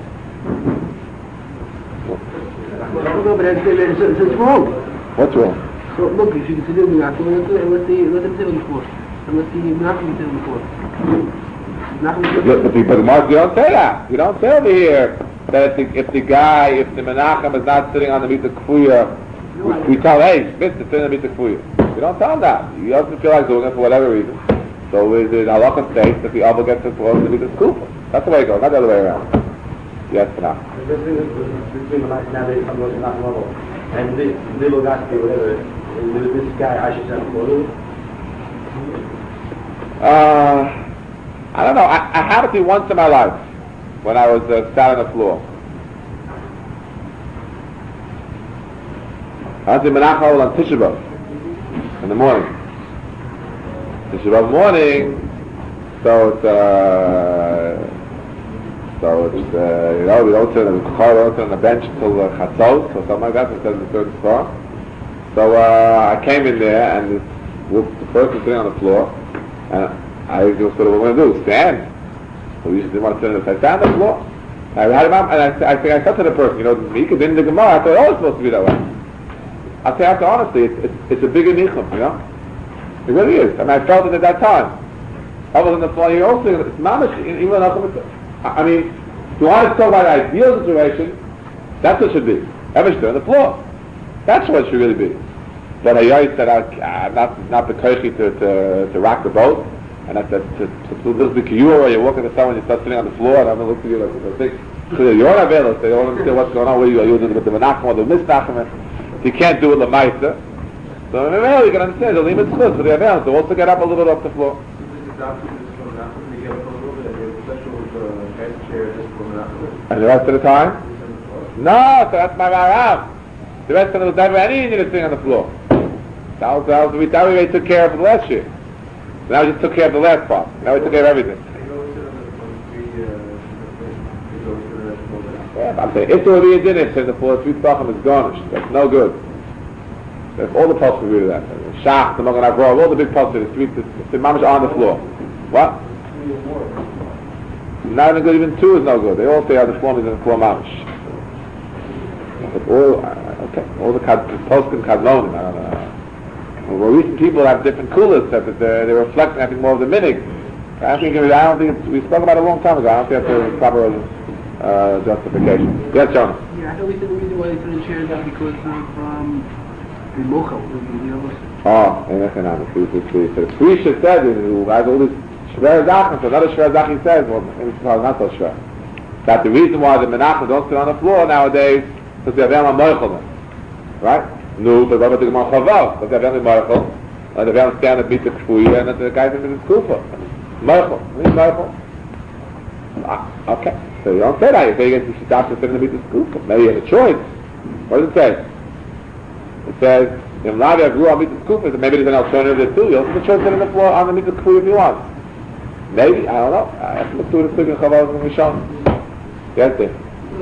No, but it's, it's, it's, it's wrong. What's wrong? So look, if you consider the Menachem, let the let them sit on the floor, and let the Menachem sit on the floor. But the but the Mark, you don't say that. You don't say over here that if the, if the guy, if the Menachem is not sitting on the mitzvah kfuya, we, we tell, hey, Mister, sit on the mitzvah kfuya. You don't tell him that. He doesn't feel like doing it for whatever reason. So the halacha states that the Abba gets to throw the mitzvah kufa. That's the way it goes, not the other way around. Yes, for now. Between nowadays, I'm not level, and this little guy, whatever, this guy, I should have photo. Uh, I don't know. I, I had it be once in my life when I was uh, sat on the floor. I was in Menachol on Tisha B'Av in the morning. Tisha B'Av morning, so it's uh. So it's, uh, you know, we don't sit on the car, we don't sit on the bench until uh, Chatzos, or something like that, instead of the third floor. So uh, I came in there, and this, the person sitting on the floor, and I just said, what am I going to do? Stand? So we just didn't want to sit on the floor. Stand on the floor. And I had him up, and I, I think I said to the person, you know, Mika didn't the Gemara, I thought, oh, it's supposed to be that way. I'll say after honestly, it's, it's, it's a bigger nichum, you know? It really is. I mean, I felt it at that time. I was on the floor, you're also, it's mamish, even though I mean, if you want to talk about the ideal situation, that's what it should be. Everything on the floor. That's what it should really be. But Hayai said, I'm not not the koichi to, to to rock the boat, and I said to to do this b'kiyura. You're walking to someone, you start sitting on the floor, and I'm gonna look at you like a big. So you're not available. They don't understand what's going on. Where you are you doing with the menachem or the misnachem? You can't do it lemaisa. So maybe you can understand the limit schus for the available. So also get up a little bit off the floor. And the rest of the time? No, so that's my Maram. The rest of the time, any Indian is sitting on the floor. That was, that was, we, that we took care of for the last year. So now we just took care of the last part. Now we took care of everything. Yeah, but I'm saying, if there will be a dinner, says the floor, three tachim is garnished. That's no good. That's all the posts agree to that. Shach, the Magen Avraham, all the big posts, the street, the mamish on the floor. What? Not even good, even two is no good. They all say on the floor is in the floor mamish. But all, uh, okay, all the post and kadlonim, I don't know. Well, recent people have different coolers that they're, they're reflecting, I think, more of the minig. I think, I don't think, it's, we spoke about it a long time ago, I don't think that's a proper uh, justification. Yes, John? Yeah, I thought we said the reason why they put in chairs out because of um, the mocha, the other. Oh, in economics. So the Frisha said, who has all this Shver Zachem, so another Shver Zachem says, well, it's not so Shver. That the reason why the Menachem don't sit on the floor nowadays is because they have Yom HaMoichel. Right? No, but what about the Gemara Chavav? Because they have Yom HaMoichel, and they have stand at Mitzvah Kfuya, and the guys in the Kufa. Moichel. What is Moichel? Ah, okay. So you don't say that. You say you should stop to sit in the Mitzvah Kufa. Maybe you have a choice. What does it say? It says, if Lavia grew on Mitzvah Kufa, so maybe there's an alternative there too. You also have a choice to sit on the floor on the Mitzvah Kfuya if you want. Maybe, I don't know. I have to look through the Sukkah and Chavav and Rishon. Yes, Dave.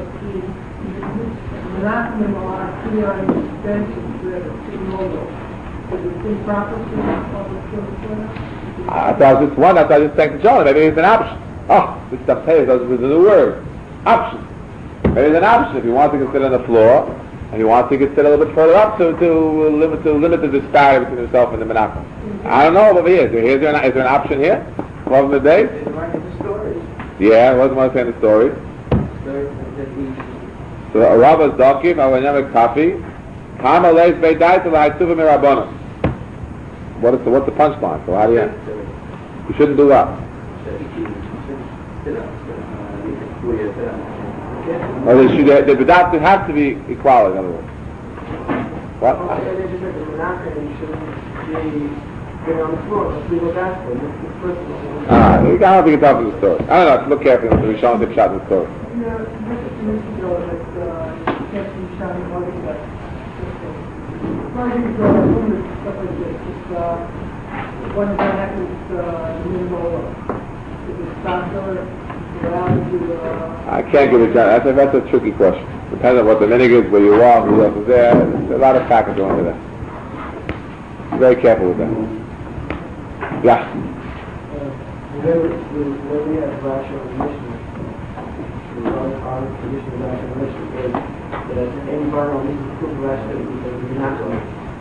I thought I was just one, I thought I was just saying to John, maybe it's an option. Oh, this stuff pays, this is a new word. Option. Maybe it's an option if you want to sit on the floor, And he wants to get sit a little bit further up to, to limit to limit the disparity between himself and the Menachem. I don't know over here. Is there, is there, an, is there an option here? From the day? Yeah, I wasn't want to say in the story. So Rabba's Dakim, Avanyamek Kafi, Hamaleis Beidai to Lahaituvim Irabonah. What is the, what's the punchline? So how do you You shouldn't do that. Or they should, the B'dat have to be equality, in other words. What? Ah, you can't have to get off of the story. I don't know, look carefully, so we show the shot in the story. I can't give it that. That's a, that's a tricky question. Depends on what the minig is, where you are, who else is there. There's a lot of factors going into that. Be very careful with that. Yeah. When we have Rashi on the mission, we run on the tradition of Rashi on the mission, that any part on this is good Rashi that we do not go.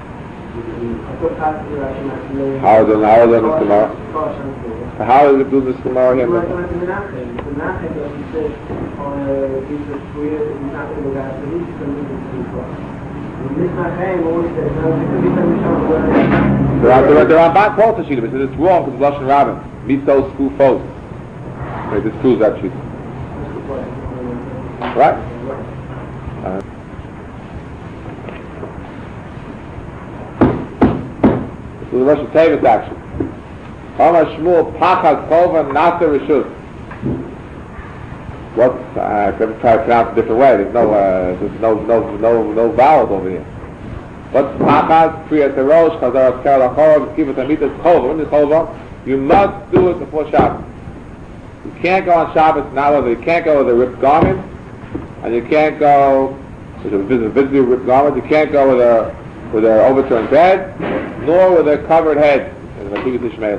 How is it, how is it in this Gemara? How is it do this Gemara here? Like the Menachem, the Menachem that we said on a piece of Shuyah, that we're not going to go back to these, and this is too far. In this Menachem always says, no, it could be some Misham where... There are bad faults to Shita, but it's wrong because it's Lashon Rabbin. Mitzvah school faults. Okay, this proves that Shita. Right? Uh, So the Rosh Hashanah action. Amar Shmuel Pachas Kova Nasa Rishus. What? Uh, I could try to pronounce it a different way. There's no, uh, there's no, no, no, no vowels over here. What's Pachas? Kriyat Rosh Chazaras Kerel Achorah Kivat Amitas Chova. When is Chova? You must do it before Shabbos. You can't go on Shabbos. Not whether you can't go with a ripped garment, and you can't go with a visibly ripped garment. You can't go with a with an overturned bed, nor with a covered head. As Matikut Ishmael.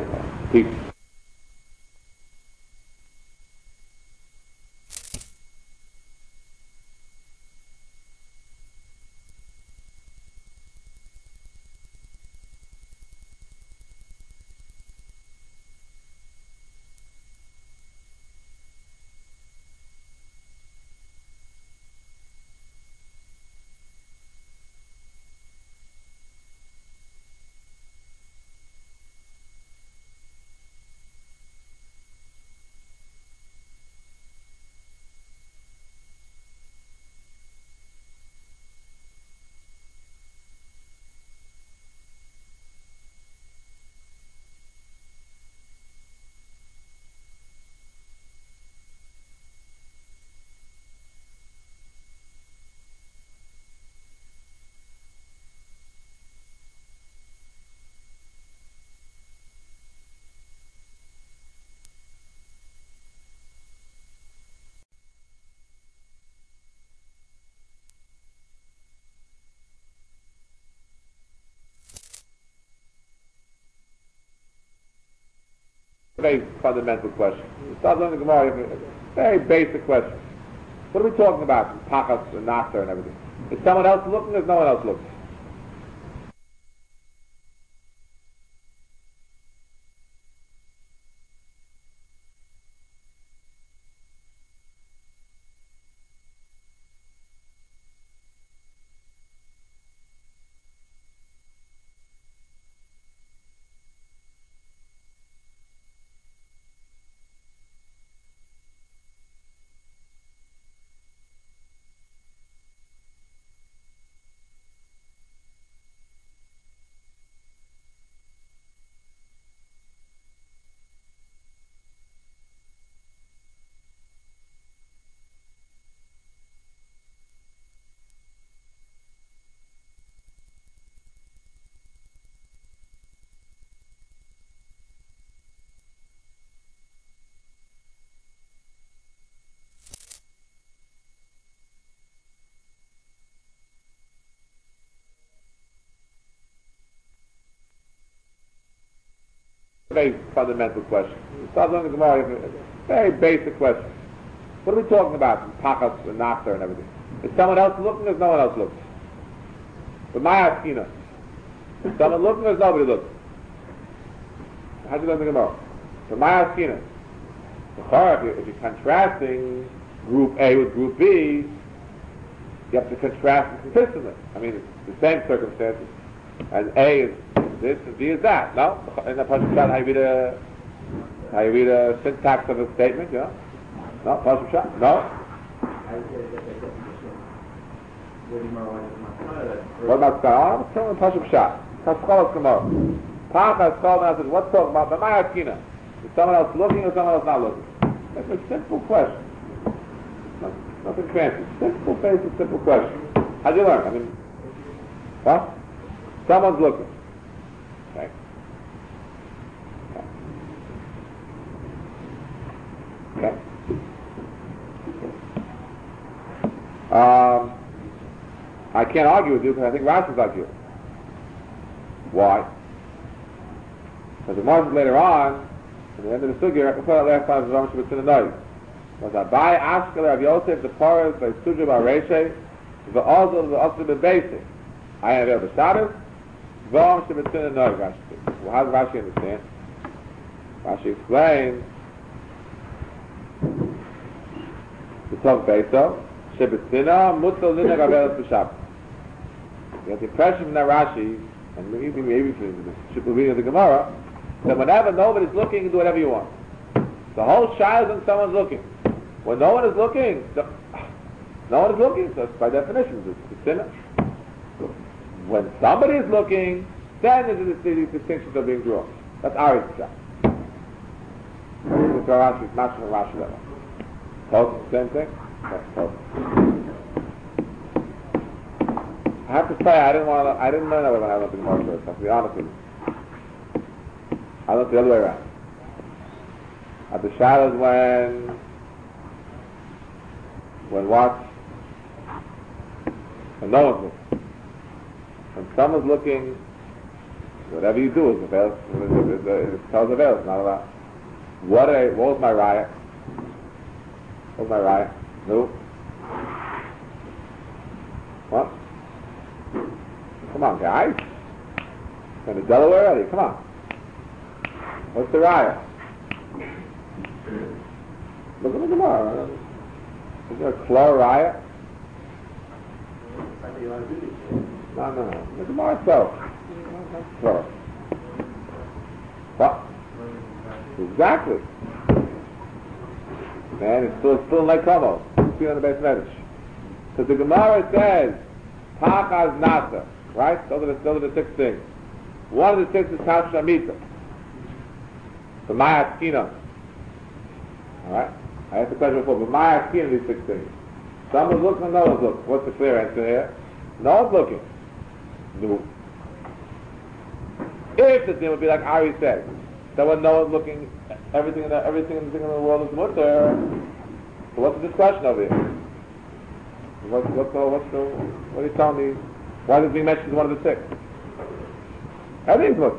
Very fundamental question. We start learning the Gemara. Very basic question. What are we talking about? Pachas and Nasser and everything. Is someone else looking or is no one else looking? Very fundamental question. We start learning the Gemara. Very basic question. What are we talking about? Pachas and Nasser and everything. Is someone else looking or is no one else looking? But my askina. Is someone looking or is nobody looking? How do you learn the Gemara? But my askina. If you're, if you're contrasting group A with group B, you have to contrast it consistently. I mean, it's the same circumstances. And A is this and B is that. No? In the Pasuk Shot, how you read a, how you read a syntax of a statement, you know? No? Pasuk Shot? No? What about Skar? I'm telling Pasuk Shot. Paschal Gemara. Pachas Skal says, what's talking about? But my askina. Is someone else looking or someone else not looking? That's a simple question. Nothing fancy. Simple, basic, simple question. How do you learn? I mean, what? Someone's looking. Okay. Okay. Um, I can't argue with you because I think Rashi's like you. Why? Because the Martin later on, at the end of the sugya, I can tell that last time it was Ramesh B'Tzina was Abai Ashkel Rav Yosef the Paras by Sujah Bareshe the Ozil the Osir B'Basic. I have ever started. Ramesh B'Tzina Noy Rashi. Well, how does Rashi understand? Rashi explains the talk Beiso Shebetzina Mutzal Lina Gavelas B'Shabbat. You get the impression from that Rashi, and maybe maybe from the Shipul reading of the Gemara, that whenever nobody's looking, you do whatever you want. The whole shayla is when someone's looking. When no one is looking, the, no one is looking, so by definition, it's a sinner. When somebody is looking, then there's these distinctions are being drawn. That's our shayla. It's Rashi, it's not from Rashi level. Total, same thing? That's total. I have to say, I didn't want to, I didn't learn that way when I learned the Gemara first, I have to be honest with you. I look the other way around. At the shadows when, when what? When no one's looking. When someone's looking, whatever you do is available. It tells available, it's not allowed. What a, what was my riot? What was my riot? No. What? Come on, guys. From the Delaware early, come on. What's the riot? Look at the Gemara. Is there a Klar riot? No, no, no. The Gemara itself. Klar. What? Exactly. Man, it's still, it's still like Como. It's still on the base medish. Because the Gemara says, Pachas Nasa. Right? Those are, the, those are the six things. One of the six is Tash Shamita. The Maya Askina. Alright? I asked the question before, but Maya Askina, these six things. Someone's looking, no one's looking. What's the clear answer here? No one's looking. No. If the thing would be like Ari said, that when no one's looking, everything in the, everything in the, in the world is mutter, so what's the discussion over here? What's, what's the, what's the, what are you telling me? Why is it being mentioned as one of the six? Everything's mutter.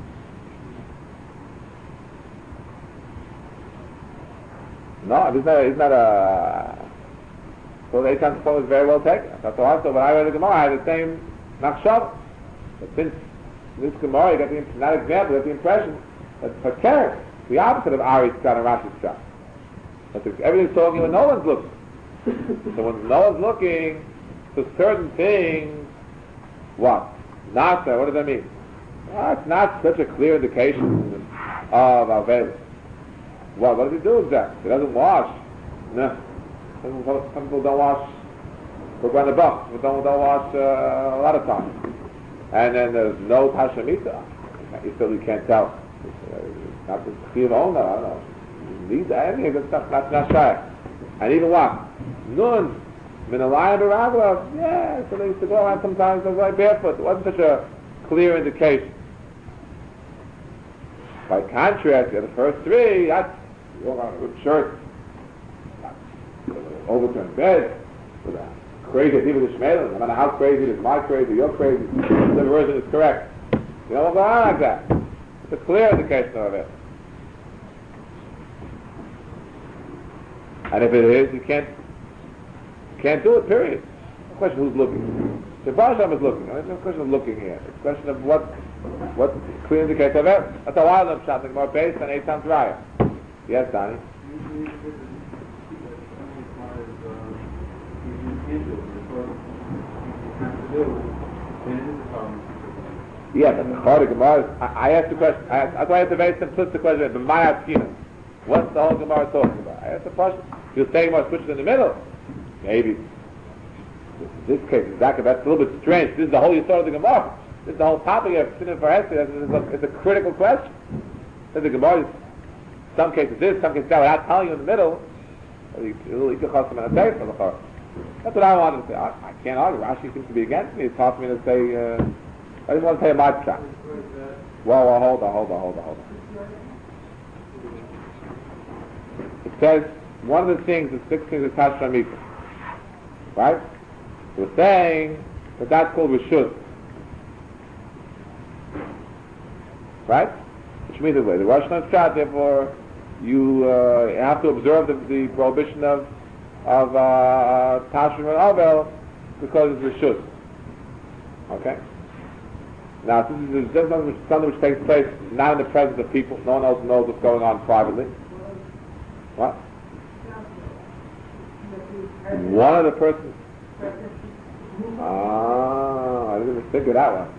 No, isn't that, isn't that a... So the Eitan Tzfon is very well taken. That's also when I read the Gemara, I had the same Nachshav. But since this Gemara, you got the, not example, you got the impression that for Karen, the opposite of Ari's Shot and Rashi's Shot. But everything's talking when no one's looking. So when no one's looking, to certain things, what? Nasa, what does that mean? Well, it's not such a clear indication of Avela. Well, what does he do exactly? He doesn't wash. No. Some people, some people don't wash, go around the bus, but don't, don't wash uh, a lot of times. And then there's no Tashamita. You still you can't tell. It's not the Chiv owner, I don't know. These anything, that's not, that's not shy. And even what? Nun, Minalayim Baraglav, yeah, so they used to go around sometimes they were barefoot. It wasn't such a clear indication. By contrast, the first three, that's you go around with shirts, overturned bed, with a crazy even the Shmeilim, no matter how crazy it is, my crazy, you're crazy, the version is correct. You don't go on like that. It's a clear indication of it. And if it is, you can't can't do it, period. question who's looking. The Baal Shem is looking. It's not a question of looking here. It's a question of what what clearly indicates of it. That's a wild up shot, more based on eight times raya. Yes, Donnie? Yeah, but the Chorah Gemara, I, I asked the question, I asked, that's why I asked a very simplistic question, but my Askina. What's the whole Gemara talking about? I asked the question. You're saying about switching in the middle. Maybe. In this case, exactly, that's a little bit strange. This is the whole Yisod of the Gemara. This is the whole topic of Sin and Farhesi. It's a, it's a critical question. So the Gemara is, some cases this, some cases that, without telling you in the middle, that's what I wanted to say. I, I can't argue. Rashi seems to be against me. It's hard for me to say, uh, I just want to tell you my shot. Well, well, hold on, hold on, hold on, hold on. It says, one of the things, the six things is Tashra Mikra. Right? We're saying that that's called Rishut. Right? Which means the way. The Rosh Hashanah Shad, therefore, you uh, have to observe the, the prohibition of of uh, Tashrim and Avel because it's Rishut. Okay? Now, this is just something which takes place not in the presence of people. No one else knows what's going on privately. What? One of the persons. Ah, I didn't even think of that one.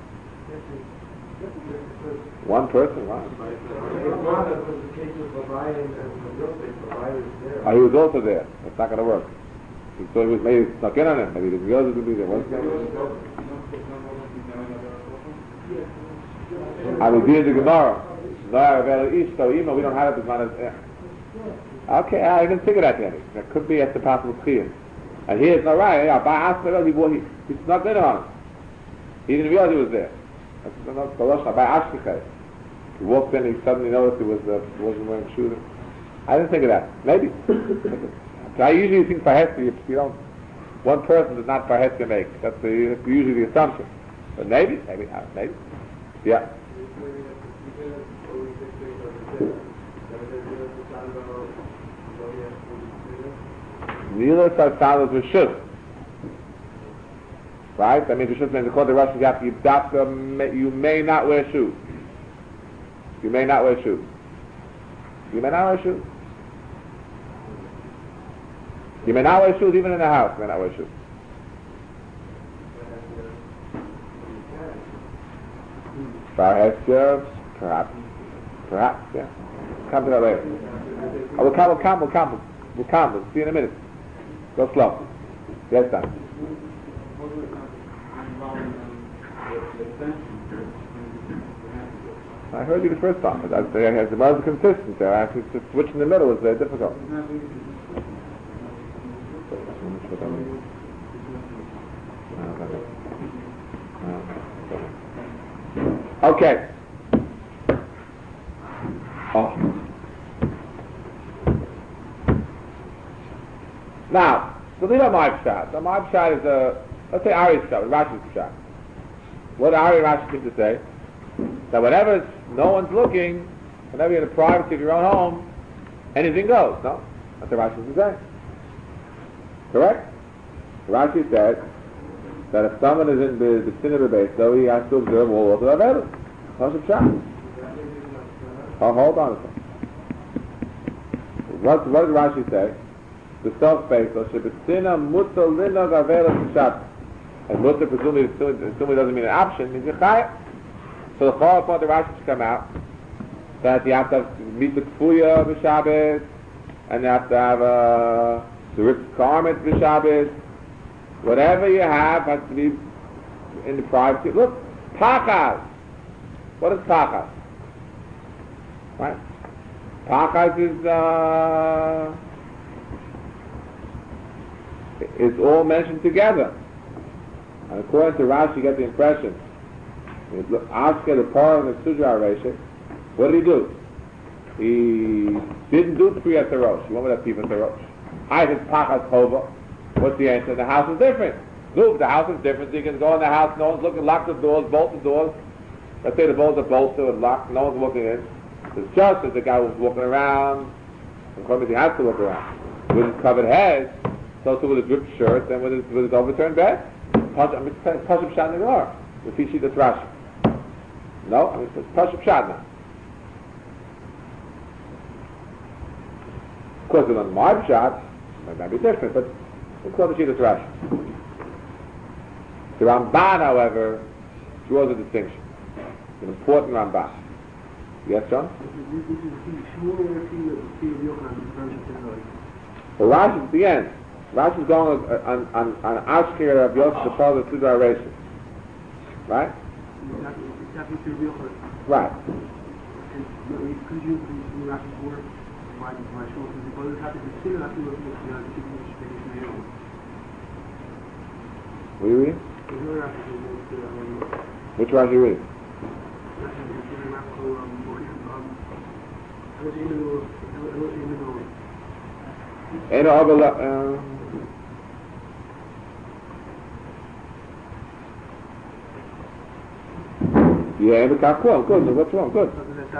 One person, wow. Oh, he was also there. That's not going to work. He thought he was maybe snuck in on him. Maybe he didn't realize he would be there. What's that? I will be in the Gemara. No, we don't have it as one as. Okay, I didn't think of that yet. That could be at the possible Chiyah. And here it's not right. By Asma, he, he, he snuck in on him. He didn't realize he was there. That's not Galoshna. By Ashkechai. He walked in and he suddenly noticed he, was, uh, he wasn't wearing shoes. I didn't think of that. Maybe. I usually think Farhesi, if you don't, one person does not Farhesi make. That's, the, that's usually the assumption. But maybe, maybe, uh, maybe. Yeah. Neither such sound as Rishut. Right? That means Rishut means according to Russian, you have to, you, have to, you may not wear shoes. You may not wear shoes. You may not wear shoes. You may not wear shoes even in the house. You may not wear shoes. Farhesi, perhaps. Perhaps, yeah. Come to that later. Oh, we'll come, we'll come, we'll come. We'll come. We'll see you in a minute. Go slow. Yes, Dan. I heard you the first time, but I'd say I had the most consistent there. Actually, to switch in the middle was very difficult. Okay. Oh. Now, the lead on my shot. The my shot is a, let's say Ari's shot, Rashi's shot. What Ari Rashi seems to say, that whenever no one's looking, whenever you're in the privacy of your own home, anything goes. No? That's what Rashi is saying. Correct? Rashi said that if someone is in the, the sin of the base, so he has to observe all of the Avelim. How's shot? Oh, hold on a second. What, what did Rashi say? The self-space, so Shebetsina Mutta Lina Gavela Shat. And Mutta presumably, presumably doesn't mean an option, it means a chayah. So the Chorah point the Rashi should come out that you have to have meet the Kfuya b'Shabbos, and you have to have uh, the ripped garment b'Shabbos. Whatever you have has to be in the privacy. Look, Pachas. What is Pachas? Right? Pachas is uh, it's all mentioned together. And according to Rashi, you get the impression. Asker the Parah and the Sujah Aresha, what did he do? He didn't do Priyat Tarosh. He went with that Priyat Tarosh. I said Pachas Chova. What's the answer? The house is different. Look, the house is different. So you can go in the house, no one's looking, lock the doors, bolt the doors. Let's say the doors are bolted and locked, no one's looking in. It's just as the guy was walking around, and he has to look around. With his covered head, so too with his ripped shirt and with his, with his overturned bed. Pashup, I mean, it's Pashup Pshat in the Gemara. If he sees the Rashi. No, I mean, it's Pashup Pshat now. Of course, on my Pshat, it might be different, but it's called the Shittas Rashi. The Ramban, however, draws a distinction. It's an important Ramban. Yes, John? The Rashi is at the end. Rashi is going on on on, on Ashkir of Yosef the father of Sudra Rishon. Right? Right. Could you do Rashi's work? My my short is because it happens to still have to look at the What do you read? Which Rashi you read? Ain't no other. Uh, yeah, but that's cool. Good. What's wrong? Good.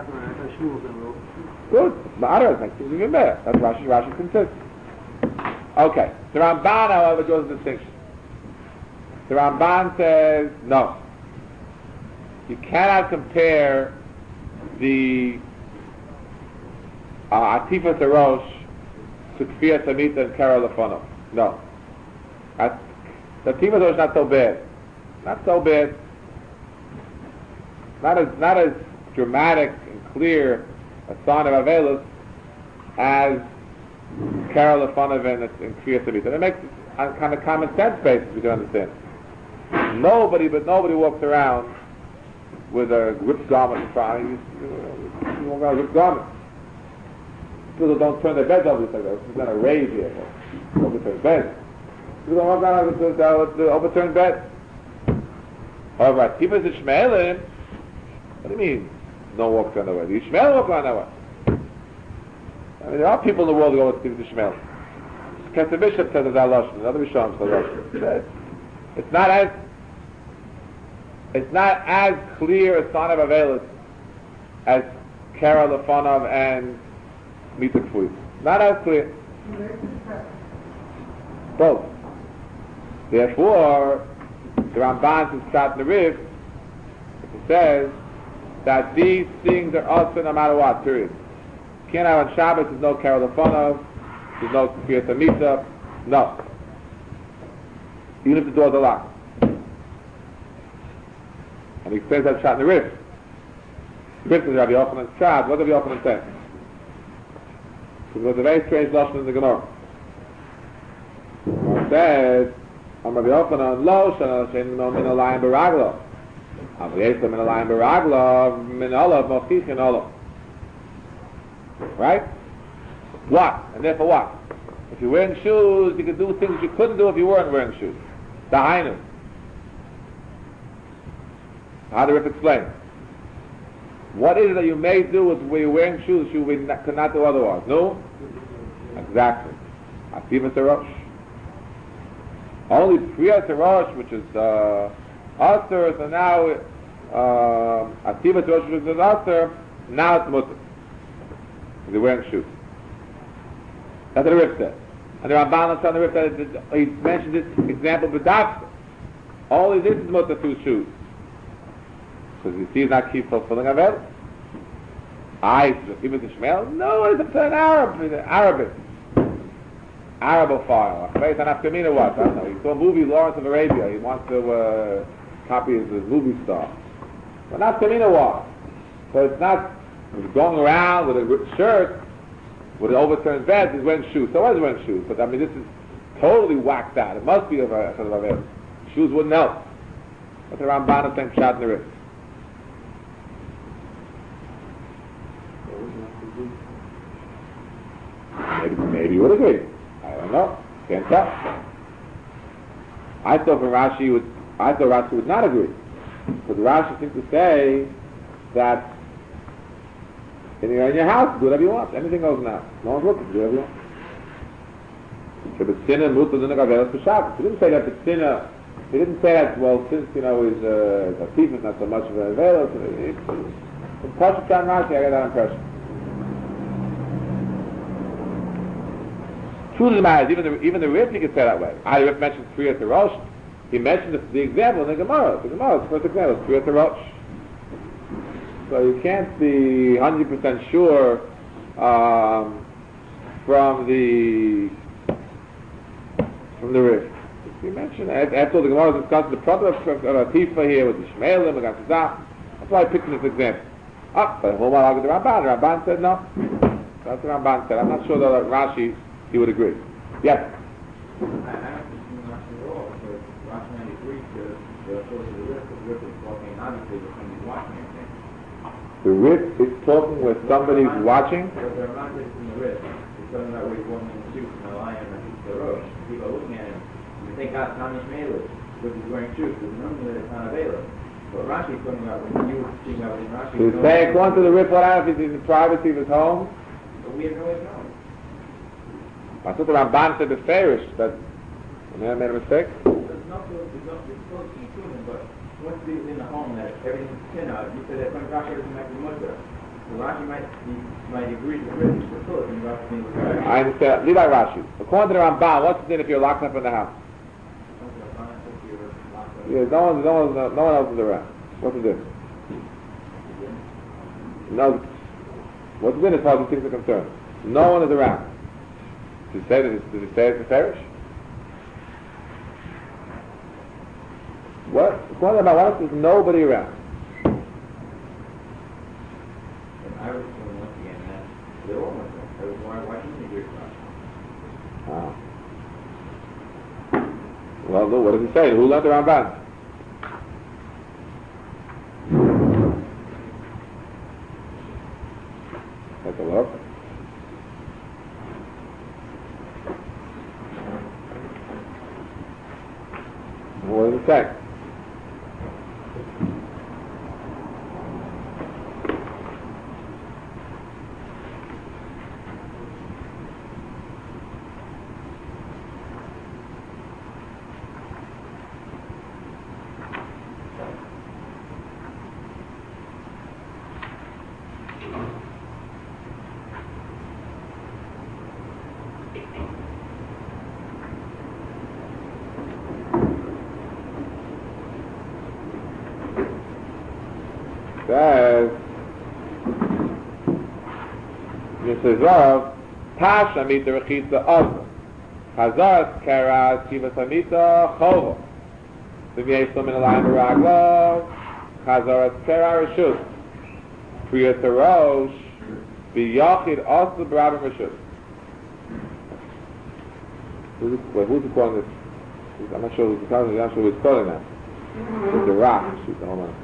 Good. But I don't think it's even better. That's Rashi. Rashi consists. Okay. The Ramban, however, draws a distinction. The Ramban says no. You cannot compare the uh, Atifas Arosh to Kfiyat Amita and Kara Lefonov. No. At, the Atifas Arosh is not so bad. Not so bad. Not as not as dramatic and clear a sign of Avelus as Kara Lefonov and, and Kfiyat Amita. It makes on kind of common sense basis we can understand. Nobody but nobody walks around with a ripped garment in front. You, you, you walk around with a ripped garment. People don't turn their beds over like that. It's not a rave here. Overturned bed. People don't walk around with the, with the overturned bed. However, Atifas Ishmaelim, what do you mean? No walk around that way. The Ishmael walk around that way. I mean, there are people in the world who go with Atifas Ishmael. Kesser Bishop says it's Allah. Another Rishon says Allah. It's not as it's not as clear a son of Avelus as Kara Lefonov and Mita Kfui. Not as clear. Both. Therefore, the Ramban is Pshat in the Rif. It says that these things are also no matter what. Period. Can't have on Shabbos. There's no Kara Lefonov. There's no Kfiyat Amita. No. Even if the doors are locked. And he explains that Pshat in the Rif. The Rif is Rabbi Yochanan's Pshat. What does Rabbi Yochanan say? Because there's a very strange lashon in the Gemara. The Gemara says, "Am Rabbi Yochanan lo shana she'eno min alayim baraglo, am yesla min alayim baraglo min olav mochichin olav." Right? What? And therefore what? If you're wearing shoes, you can do things you couldn't do if you weren't wearing shoes. Dahainu. How do Rif explain? What is it that you may do with where you're wearing shoes that you could not do otherwise? No? Exactly. Atifas Arosh. Only Priyat Arosh, which is uh, Aser, so now uh, Atifas Arosh, which is Aser, now it's Mutter. Because you're wearing shoes. That's what the Rif said. And the Ramban on the Rif said, he mentioned this example B'davka. All he did is Mutter through shoes. Because you see, he's not keep fulfilling Avel. I, even the Ishmael, no, it's an Arab, it's Arabic. Arabophile. Based on Afkamina what? I don't know. He saw a movie, Lawrence of Arabia. He wants to uh, copy his, his movie star. But not Afkamina what? So it's not going around with a shirt, with an overturned bed, he's wearing shoes. So I was wearing shoes. But I mean, this is totally whacked out. It must be of a sort of Avel. Shoes wouldn't help. That's the Ramban is saying Pshat in the Rif. Maybe, maybe you would agree. I don't know. Can't tell. I thought from Rashi would. I thought Rashi would not agree, because Rashi seems to say that in your, in your house, do whatever you want. Anything goes now. No one's looking. Do whatever you want. So the sinner mutar l'nagavelas b'Shabbos. He didn't say that the sinner. He didn't say that. Well, since you know his uh, thief is not so much of an avelos. In Pasuk Shan Rashi, I get that impression. Truth of the matter is, even the, even the Rif you could say that way. I Rif mentions three at the Rosh. he mentioned the, the example in the Gemara. The Gemara, the first example, is Kriyat Rosh. So you can't be one hundred percent sure um, from the from the Rif. You mentioned, after all, the Gemara is discussing the problem of Atifa here with the Shmelim, the Gatzah. That's why I picked this example. Ah, but hold on, I'll get the Ramban. The Ramban said no. That's what Ramban said. I'm not sure that Rashi, he would agree. Yes? I, I don't think Rashi at all, because Rashi might agree to the source of the Rif, because Rif is talking obviously with somebody watching everything. The Rif is talking with somebody who's watching? But the Ramban is in the Rif. He's talking about where he's walking in the suit from the lion and the Rosh. People are looking at him. You think, ah, Tamish Melech, because he's wearing shoes, because normally it's not available. But Rashi is talking about when you were speaking about in Rashi. So he's saying, according to the Rif, what happens if he's in the privacy of his home? But we have no way of knowing. I thought the Ramban said the Farish, that I may have made a mistake. There's no, there's no, there's no key to him, but once he's in the home that everything's tin out, you said that when Rashi doesn't make the mudra. So Rashi might be, might agree to the Rif for Philip and Rashi being with Rashi. I understand. Levi Rashi. According to the Ramban, what's the thing if you're locked up in the house? Yeah, no one, no one, no one else is around. What's the difference? No, what's the difference as far as these things are concerned? No one is around. Does he say that? It's, does he say it's a parish? What? According to the Ramban, there's nobody around. I was going once again that they're all Muslim. I was why why shouldn't they agree with Rashi? Wow. Well, look, what does he say? Who learned the Ramban? Take a look. What does it say? Says, Yisrael, Tasha mita rechitza oz, Hazaras karas kivas hamita chova, V'yeslo min alayim v'raglo, Hazaras kara reshus, Kriyat Rosh, V'yachid oz l'brabim reshus. Who's who's calling this? I'm not sure who's calling. I'm not sure who's calling that. It's a rock. Shoot, hold on.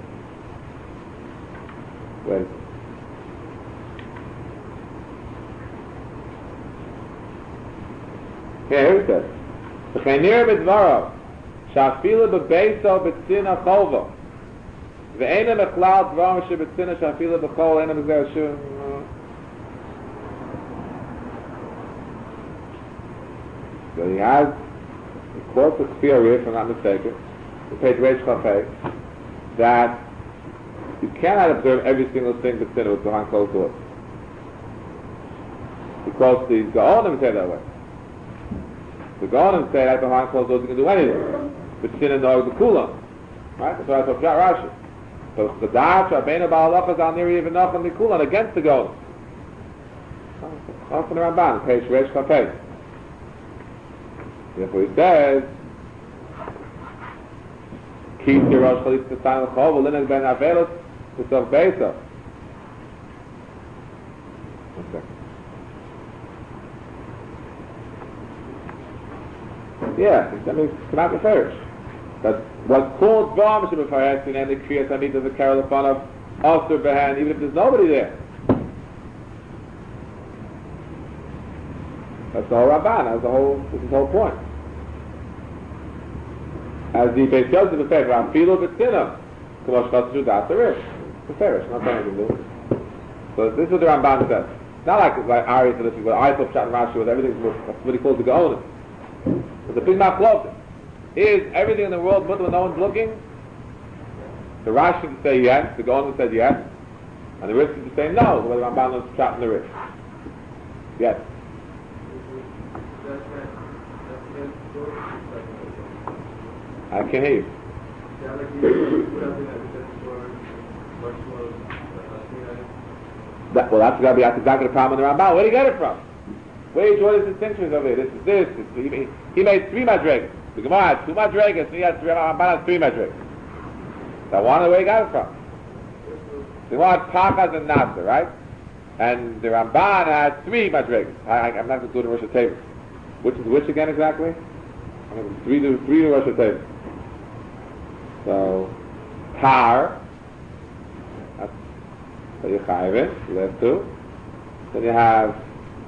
Wait. Okay, here it says. V'chaynir b'dvarav, sha'afila b'beiso b'tzina cholva, v'eina mechlal dvaram sheb'tzina sha'afila b'chol, eina b'zeh shum. So he has, he quotes a Kfir, if I'm not mistaken, the page Reish Chafei, that you cannot observe every single thing that's in it with behind closed doors. Because the Gaonim say that way. The Gaonim say that behind closed doors you can do anything. But sin and dog the kula. Right? That's why I thought Rashi. So the Da'at Rabbeinu Ba'alachas al Niri even Nachan the Kulan against the Gaonim. Off in the Ramban, page Reish Chafei. Therefore he says, Keep your Rosh Chalitz to sign the Chol, Linas ben Avelos, to Sof Beisa. One second. Yeah, that means come out the first. But what's called Dvam should be Fares, and the Kriyat Hamid of the Karel of Osir Behan, even if there's nobody there. That's the whole Ramban, that's the whole, that's the whole point. As the Beis Yosef is saying, Rafilo B'tzina, K'mosh Chassu Das Arish. It's a Farish, not saying anything to do. So this is what the Ramban says. Not like, like Ari for this, but I thought Pshat and Rashi with everything, that's what he calls the Gaonim. It's a big machloket. Is everything in the world mutter when no one's looking? The Rashi would say yes, the Gaonim said yes, and the Rish would say no, the way the Ramban learns Pshat and the Rish. Yes. I can't hear you. Yeah, like you put out the evidence for much more uh, That, well, that's got to be that's exactly the problem in the Ramban. Where do you get it from? Where do you draw these distinctions over here? This is this. This he, he made three madrigas. The Gemara had two madrigas, and he had three. Ramban has three madrigas. So I wonder where he got it from. The Gemara had Pachas and Nasa, right? And the Ramban had three madrigas. I, I, I'm not going to do the Rosh Hashanah. Which is which again exactly? I'm going to three to three to Rosh Hashanah. So Tar. That's so you have it. Left two. Then you have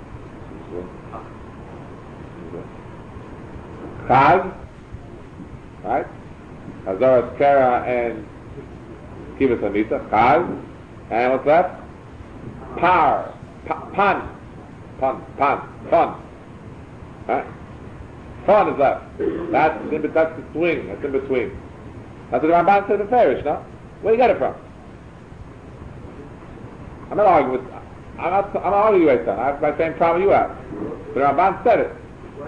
Chaz, right? Hazaras Kara and Kivas Amita. Chaz. And what's left? Par. Pa- pan. Pan. Pan. Pan. Right? Pan is left. That's, in, that's the swing. That's in between. That's what the Ramban said in Farish, no? Where do you get it from? I'm not arguing with... I'm not, I'm not arguing with you, I have my same problem you have. The Ramban said it.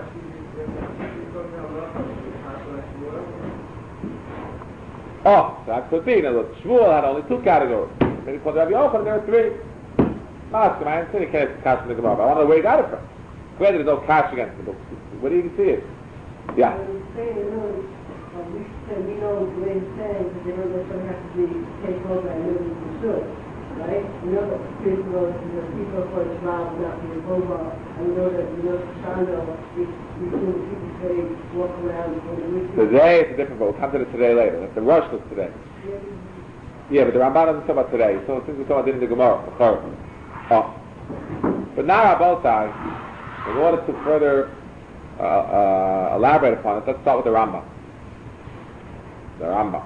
Oh, so that could be. Now, look, Shmuel had only two categories. Then he called Rabbi Yochanan, there were three. Ask him, I didn't say he can't catch in the Gemara, but I want to know where he got it from. Where there's no cash against the book. Where do you see it? Yeah. I'm saying, you know, uh, we said, we know the way he's saying that they know that some have to be taken over and moved to the should, right? We know that people, the people for Islam will not be over, and we know that, we know, Shando, we, we do the people say, walk around, and we Today it's a different vote. We'll come to it today later. That's the Rosh was today. Yeah, but the Ramban doesn't talk about today. So since we talk about in the Gemara, oh. But now about time, in order to further uh, uh, elaborate upon it, let's start with the Rambam. The Rambam.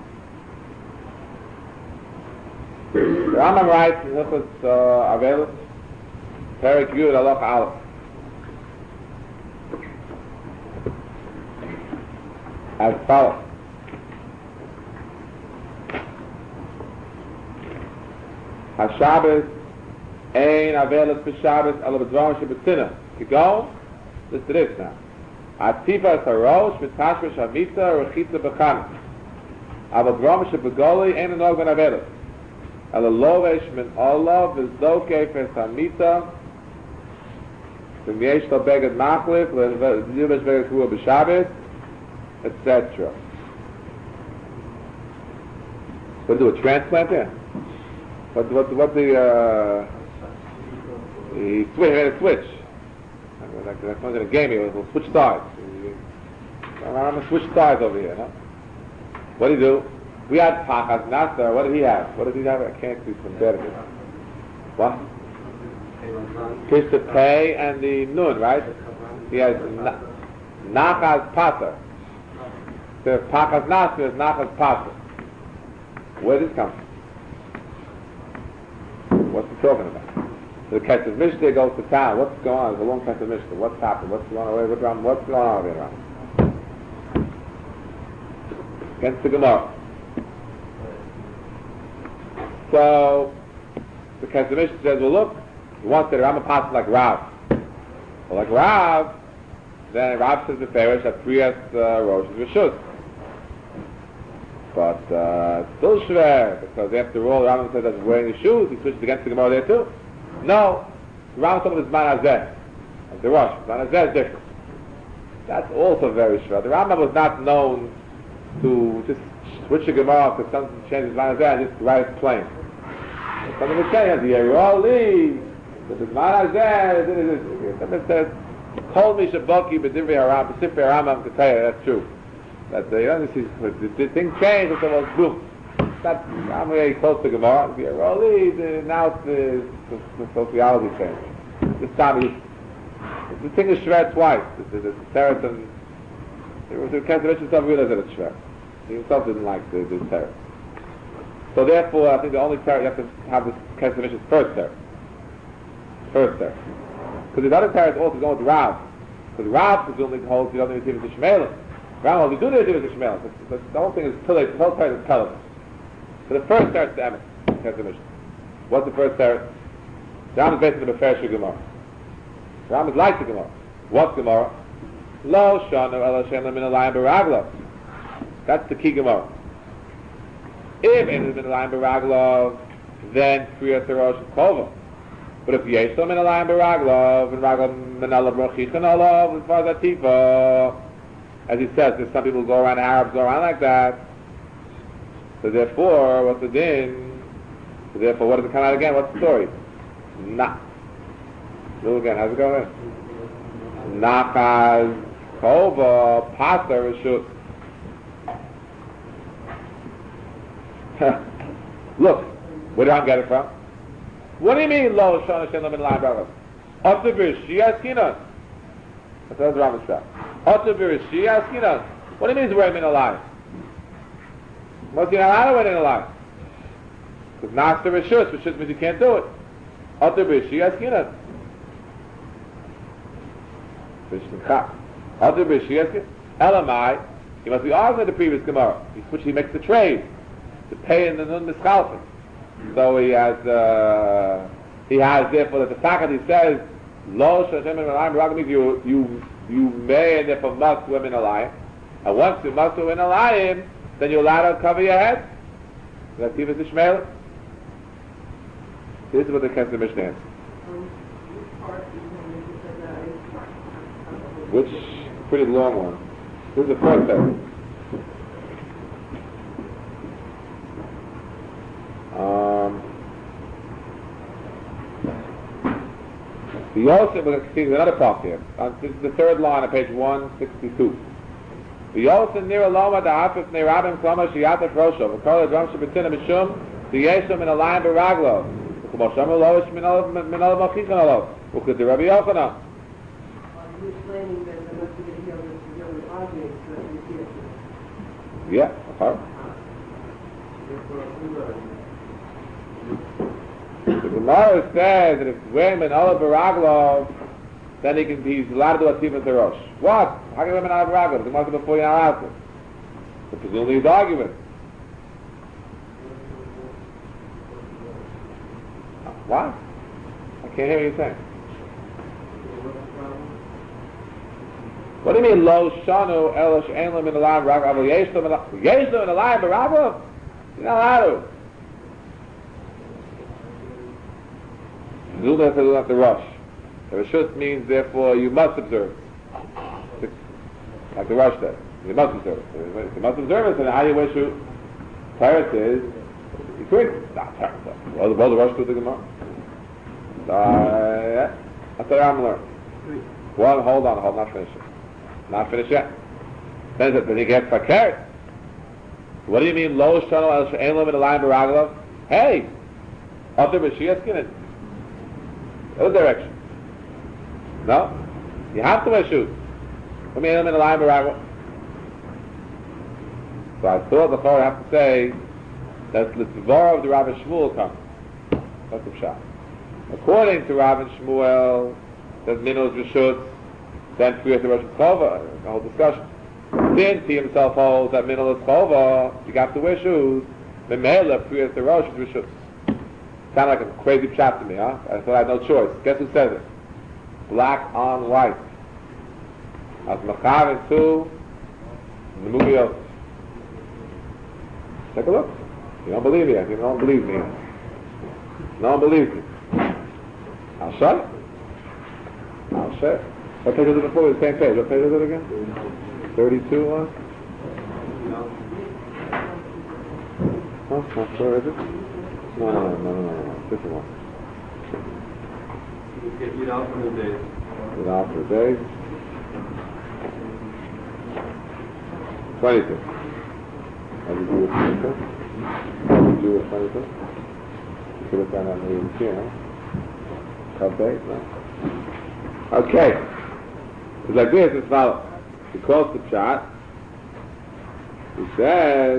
The Rambam writes in Hilchos uh, Avelis, Perek Yud Halacha Aleph, as follows. HaShabbos ein avelis b'Shabbos ala b'dvarim shebetzina. To go, listen to this now. Atifas harosh v'tashmish hamita rechitza b'chanis. Ala b'dvarim shebegoli ein anog ben avelis. Ala lovesh min olav v'zdokei fes hamita v'myesh lo beged machlif v'yivesh beged kruah b'Shabbos, et cetera. What do a transplant there? What what what the uh, he switch he made a switch. Like that's not in a game. He will switch sides. I'm gonna switch sides over here. Huh? What did he do? We had Pachas Nasa. What did he have? What did he have? I can't see from there. What? Kiss the pay and the nun, right? He has na- Nachas Pater. The Pachas Nasa is Nachas Pater. Where did this come from? What's he talking about? The Kesef Mishnah goes to town. What's going on? It's a long Kesef Mishnah. What's happened? What's going on? What's going on? What's going on over here? Against the Gemara. So the Kesef Mishnah says, well, look, you want the Rambam passes like Rav. Well, like Rav, then Rav says the Farish that Priyas uh, Rosh is Rishus. But uh, it's still shver, because after all, the Rambam says that he's wearing the shoes, he switches against the Gemara there too. No, the Rambam talking about Zman Hazeh, of the Rosh. Zman Hazeh is different. That's also very shver. The Rambam was not known to just switch the Gemara because something changes Zman Hazeh and just write it plain. If something would change, the Yeroli, the Zman Hazeh, something says, told me Shabaki, but Divrei Haram, Pesifrei Haram, to tell you that's true. That uh, you know, this is, the, the thing changed, it's almost boom. That's, I'm very close to Gemara. Well, the, now it's the, the, the sociology changed. This time he's, the thing is shver twice. The, the, the Teretz and, the Kesef himself realized that it's shver. He himself didn't like the, the Teretz. So therefore, I think the only Teretz, you have to have this Kesef is first Teretz. First Teretz. Because the other Teretz also going with Rav. Because Rav presumably holds the other Yeshiva to Shmelim. Rav holds the other Yeshiva to Shmelim. The whole thing is Pillay, the whole Teretz is Pillay. So the first Teretz is the Emes, Kesef Mishnah. What's the first Teretz? Ram is basically the Beferish Gemara. Ram is like the Gemara. What's Gemara? Lo shanu ela shem min alayim beraglo. That's the key Gemara. If Ein Min Alayim B'Raglov, then Kriyas Rosh Kova. But if Yeshom Min Alayim B'Raglov, and Raglov Min Alav Rochichan Alav, and Faz Atifa, as he says, there's some people who go around, Arabs go around like that. So therefore, what's the din? So therefore, what does it come out again? What's the story? Nah. Do it again. How's it going? Nachaz Kova Pasa Rishut. Look, where did I get it from? What do you mean, Lo Shana Shem Min Alayim B'Raglov? Otavish Shiaskinas. That's the Rambam shot. Otavish Shiaskinas. What do you mean he's wearing Min Alayim? What's he not allowed to wear Min Alayim? Because Nasta Rishus, Rishus means you can't do it. Otavish Shiaskinas. Otavish Shiaskinas. Elamai. He must be arguing the previous Gemara, which he makes the trade to pay in the Nun Mischalfin. So he has, uh, he has therefore that the fact that he says, Lo Shashem Min Alayim B'Raglov means you, you, you may and therefore must wear Min Alayim. And once you must wear Min Alayim, then you're allowed to cover your head. That's Tivas Ishmael. This is what the Kesef Mishnah is. Which, pretty long one. This is the first sentence. Um, the Yosef, we're going to see another part here. Uh, this is the third line on page one sixty-two. The Yosef near Aloma, the Hafif near Rabin Klama, Shiyataf Rosho, the Kola Dram Shabbatina Mishum, the Yeshom in Alayim B'Raglov, the Kumosham Alosh Min Olav Machichan Olav, Ukut the Rabbi Yochanan. Are you explaining that there must be a healer who's arguing so that you see it? Yeah, okay. The Gemara says that if women Olav B'Raglov, then he can, he's allowed to do a Tivas Rosh. What? How can women Olav B'Raglov? The Gemara said before you're not allowed to. So presumably he's arguing. What? I can't hear what you're saying. What do you mean, Lo Shanu El She'en Lo Min Alayim B'Raglov? Yesh Lo Min Alayim B'Raglov? You're not allowed to. Zulma has to do the Rosh. The Rishus means, therefore, you must observe. Like the Rosh says. You must observe it. You must observe it, and how you wish you. Torah says, you could. Not Torah. Well, the Rosh to the Gemara. Uh, yeah. That's what I'm learning. Well, hold on, hold on, not finish it. Not finished yet. Then it says, then you get fakert. What do you mean, Lo Shano El She'en Lo Min Alayim B'Raglov? Hey! Other Mashiach skin. Other direction. No? You have to wear shoes. What do you mean, Min Alayim B'Raglov? So I thought the Torah have to say that the Tzvar of the Rabbi Shmuel comes. That's the pshat. According to Rabbi Shmuel, there's Minos Rishutz, then Kriyas Rosh Chova, the whole discussion. Since he himself holds that Minos Chova, you got to wear shoes, Memela Kriyas Rosh Rishutz. Sound like a crazy pshat to me, huh? I thought I had no choice. Guess who says it? Black on white. As Mechav to Nemugios. Take a look. You don't believe me. You don't believe me. No one believes me. I'll show you. I'll show you. What page is it before? The same page. What page is it again? thirty-two one? Huh? Not sure, is it? No, no, no, no, no, no. Different one. Get you out for the day. Get out for the day. twenty-two. How do you do with twenty-two? How do you do with twenty-two? You could have done that maybe here, huh? Cup bait? No. Okay. It's like this, it's follows. He calls the pshat. He says,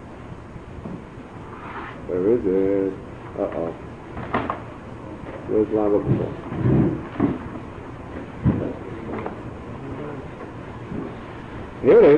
where is it? Uh-oh. Where's the line looking for? Here it is.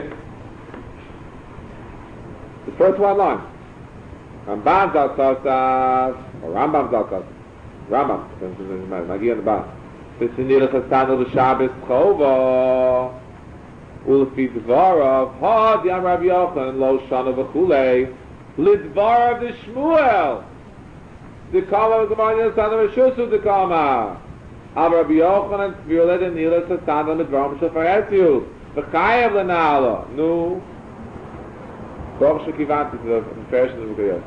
The first one line. Rambam Zal Kosas, or Rambam Zal Kosas. Rambam, Magi on the bottom. This is Nira Chastano the Shabbos Chova. Ulfi Dvarav, Ha Diam Rabbi Yochanan, Lo Shana V'chulei, Lidvarav the Shmuel, the Kama of the Gemara, the Son of Shusu, the Kama. Al Rabbi Yochanan, Tviulet and Nila, Sasana, Midvaram, Shafaretziu, V'chayev L'Nala, Nu, Baruch Shekivanti, the version of the Gemara.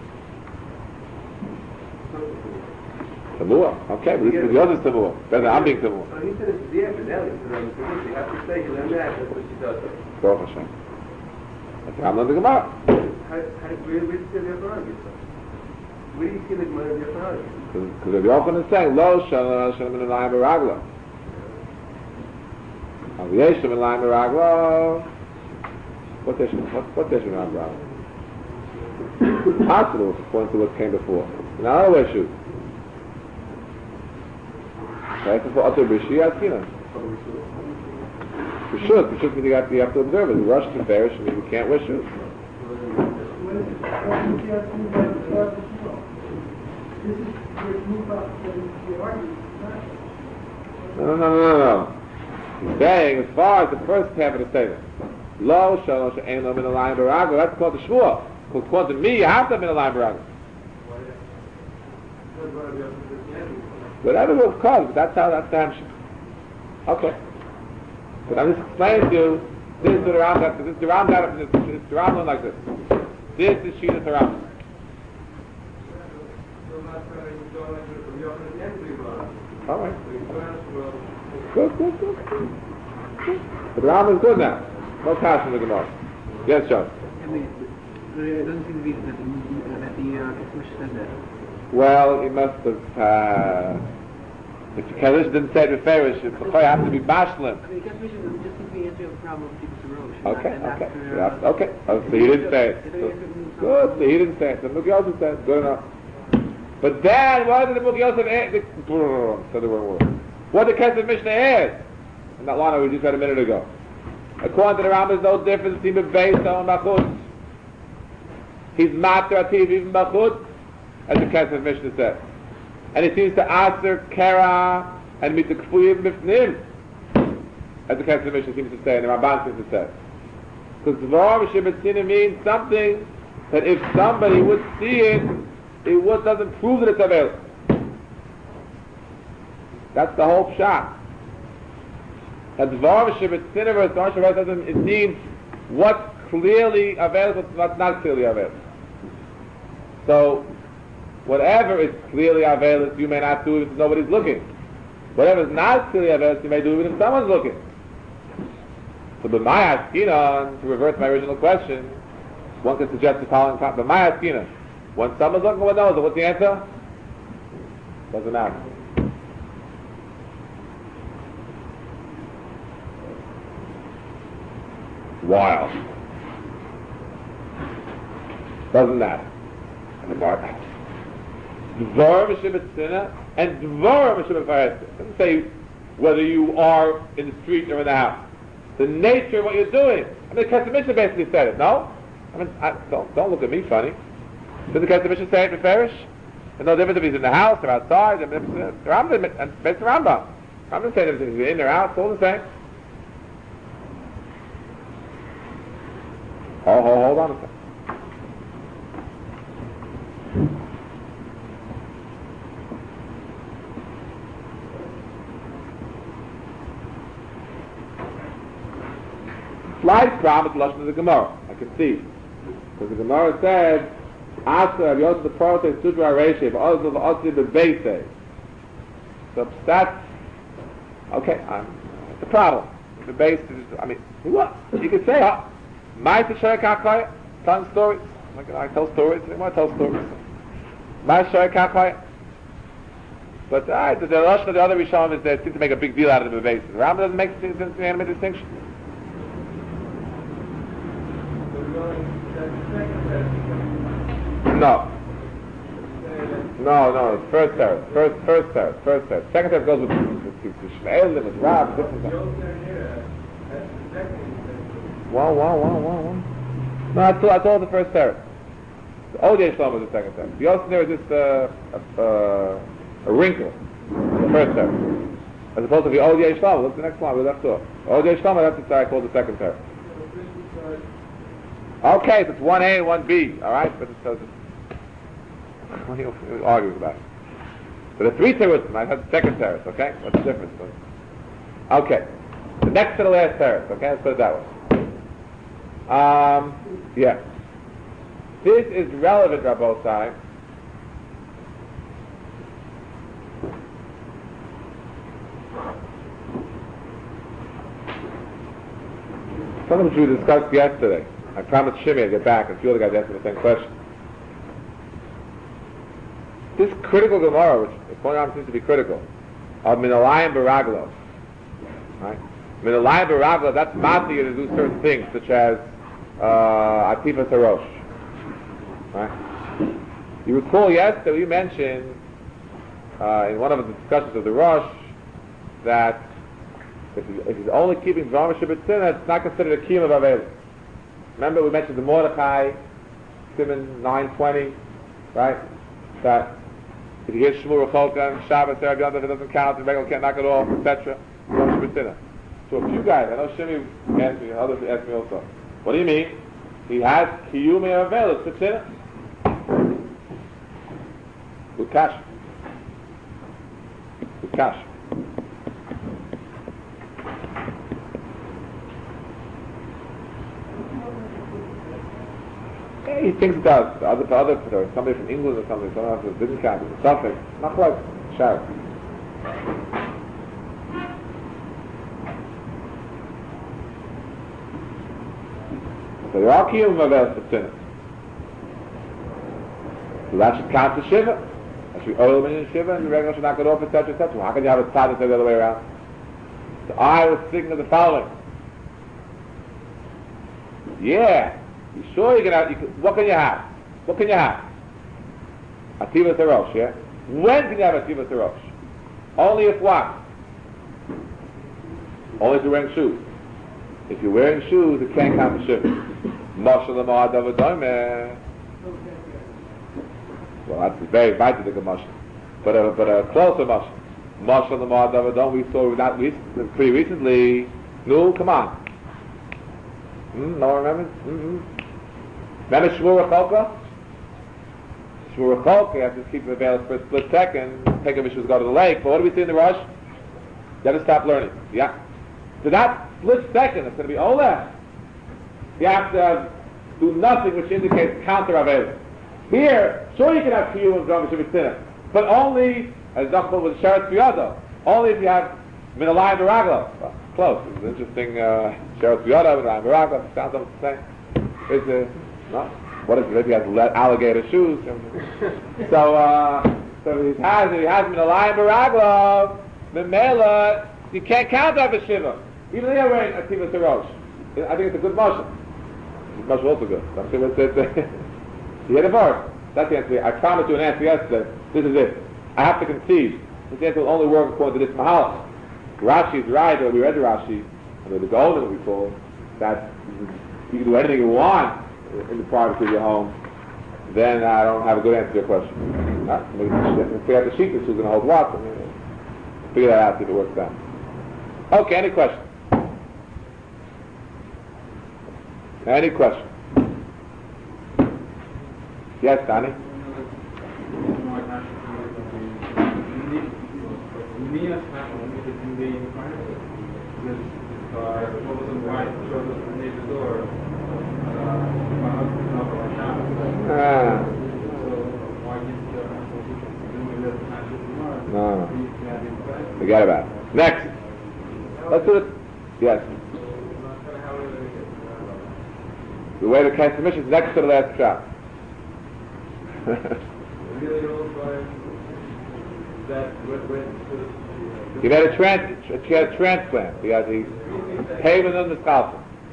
Tamua, okay, but this is the other Tamua. Better I'm being Tamua. So he said it's the evidence, so you have to say you learn that, that's what she does. Baruch Hashem. That's how I'm not the Gemara. How, how, where, where do you see the Gemara? Where do you see the Gemara of the Gemara? Because Rabbi Yochanan is saying, Lo Shalom Shalom in Elayim Baragla. Al Yeshem in Elayim Baragla. What Yeshem? What what Yeshem in Elayim Baragla? Possible, according to what came before. In another way, shoot. Right? For Otter Bishi, Askina. For sure, for sure, you have to, you have to observe it. You rush to perish, and you can't wear shoes. No, no, no, no, no. He's saying, as far as the first half of the statement, Lo Shalom She'ein Lo Min Elayim Baragla, that's called the Shmuel. Because according to me, you have to have Min Elayim Baragla. Whatever will cause, but that's how that's the Hamshik. Okay. But I'm just explaining to you, this is the Rambam, this is the Rambam, this is the Rambam like this. This is Shita Rambam. All right. Good, good, good. good. But the Rambam is good now. No cash in the Gemara. Yes, John. It doesn't seem to be that the, that the uh, Kesmish said that. Well, he must have, uh, if the Kaddish didn't say it Farish, it would have to be Bashlim. I mean, Kesmish just seems to be answering the problem of Tikkun Rosh. Okay, okay. Yeah, okay. Oh, so he didn't say it. So, good, so he didn't say it. The Muki Yosef said it. Good enough. But then, what did the Muki Yosef add? So the word. What did Kesef Mishnah add? And that line we just read a minute ago. According to the Rambam, there's no difference between Bebeis and Machut. He's Matar Ativ even Machut, as the Kesef Mishnah said. And he seems to answer Kara and Mitakfuyim Mifnim, as the Kesef Mishnah seems to say, and the Ramban seems to say. Because Dvar Shebetzina means something that if somebody would see it, it would, doesn't prove that it's available. That's the whole shot. That Dvar Shebetzina versus Dvar Shebetzina doesn't, it means what's clearly available, what's not clearly available. So, whatever is clearly available, you may not do it if nobody's looking. Whatever is not clearly available, you may do it if someone's looking. So, but my askina, to revert to my original question, one could suggest the following thought. But my askina, when someone's looking, one knows it. What's the answer? Doesn't matter. Wild. Doesn't matter. Dvar M'Shibetzina and Dvar M'Shibetzina. It doesn't say whether you are in the street or in the house. The nature of what you're doing. I mean, the Kesef Mishnah basically said it, no? I mean, I, don't, don't look at me funny. Did the Kesef Mishnah say it in Farish? There's no difference if he's in the house or outside. The Rambam, and it's the Rambam. Rambam saying if he's in or out, it's all the same. Hold, hold, hold on a second. Slight problem with Lashon of the Gemara. I can see. Because the Gemara said, Asa Rav Yosef the Prote Sudra Reshev, Ozel V'Otzi B'Beisei. So that's, okay, um, it's a problem. The base is, I mean, what? You can say, huh? Ma'aseh Shorei Kachaya, telling stories. Like, I tell stories, I want to tell stories. Ma'aseh Shorei Kachaya. But uh, the Lashon of the other Rishonim is they seem to make a big deal out of the base. The Rambam doesn't make any distinction. No. No, no, it's first terrace, first, first terrace, first terrace. Second terrace goes with, with, with, with Shmuel, with Rav, different things. Wow, wow, wow, wow, wow. No, that's all, that's all the first terrace. The old Yesh Shlomo is the second terrace. The Yosef there is just uh, a, uh, a wrinkle, the first terrace. As opposed to the Od Yesh Shlomo. Look at the next line, we left off. Od Yesh Shlomo, that's the side called the second teretz. Okay, so it's one A and one B, alright? But it's, so it's, what are you arguing about? So the three teretz, I had the second teretz, okay? What's the difference? Okay. The next to the last teretz, okay? Let's put it that way. Um, yeah. This is relevant, Rabbosai. Something which we discussed yesterday. I promised Shimmy I'd get back, and a few other guys asked me the same question. This critical Gemara, which the point seems to be critical, of Minalayim Baraglo, right? Minalayim Baraglo, that's matzi to do certain things, such as uh, Atifas Harosh, right? You recall yesterday we mentioned uh, in one of the discussions of the Rosh that if, he, if he's only keeping Dvarim Shabbatzina, it's not considered a Kiyum of Avelu. Remember we mentioned the Mordechai, Simon nine twenty, right? That if you hear Shmur Cholka and Shabbos, if it doesn't count, the regular can't knock it off, et cetera. So a few guys, I know Shimmy asked me, others asked me also. What do you mean? He has Kiyum of Avelu, it's Tzina. Good cash. Good cash. He thinks it does. The other, the other, or somebody from England or something, someone else didn't count it, something. Not quite. Shout. So there are Kiyum Mavel for sinners. So that should count the Shiva. That should be oil in Shiva, and the regular should knock it off, et cetera, et cetera. How can you have a tzaddik the other way around? So I was thinking of the following. Yeah. You sure you can have, you can, what can you have? What can you have? Ativas Harosh, yeah? When can you have Ativas Harosh? Only if what? Only if you're wearing shoes. If you're wearing shoes, it can't count the shiva. Mashal Amad Avadome. Well, that's very vital to the mashal. But a, but a closer mashal. Mashal Amad Avadome, we saw that pretty recently. No, come on. Hmm, no one remembers? Mm-hmm. Remember Shmur Cholka? Shmur Cholka, you have to keep the veil for a split second, take a mission to go to the lake, but what do we see in the Rosh? You have to stop learning. Yeah. So that split second, it's going to be Ola. You have to uh, do nothing which indicates counter Avela. Here, sure you can have Kiyum and Dvarim Shabbatzina, but only, as Dachel with Sheretz B'yado, only if you have Minalayim Baraglo. Well, close. It's an interesting uh, Sheretz B'yado, Minalayim Baraglo, sounds almost the same. It's a No? What if, if he has alligator shoes? so, uh, so he has, if he has Minalayim Baraglo, Memela, you can't count that for Shiva. Even though you're wearing Ativas Harosh. I think it's a good motion. This motion also good. I'm sure it's, it's, you hear the verse. That's the answer. I promised you an answer yesterday. This is it. I have to concede. This answer will only work according to this Mahalach. Rashi is right, or we read the Rashi, and the Golden we call, that you can do anything you want in the privacy of your home, then I don't have a good answer to your question. Uh, maybe figure out the sheet who's going to hold what. I mean, figure that out, see if it works out. Okay, any questions? Any questions? Yes, Danny? Ah. No, no. Forget about it. Next. Let's do it. Yes. The way the cast submission is next to the last shot. He had a, trans- a transplant. He had the haven on the scalp.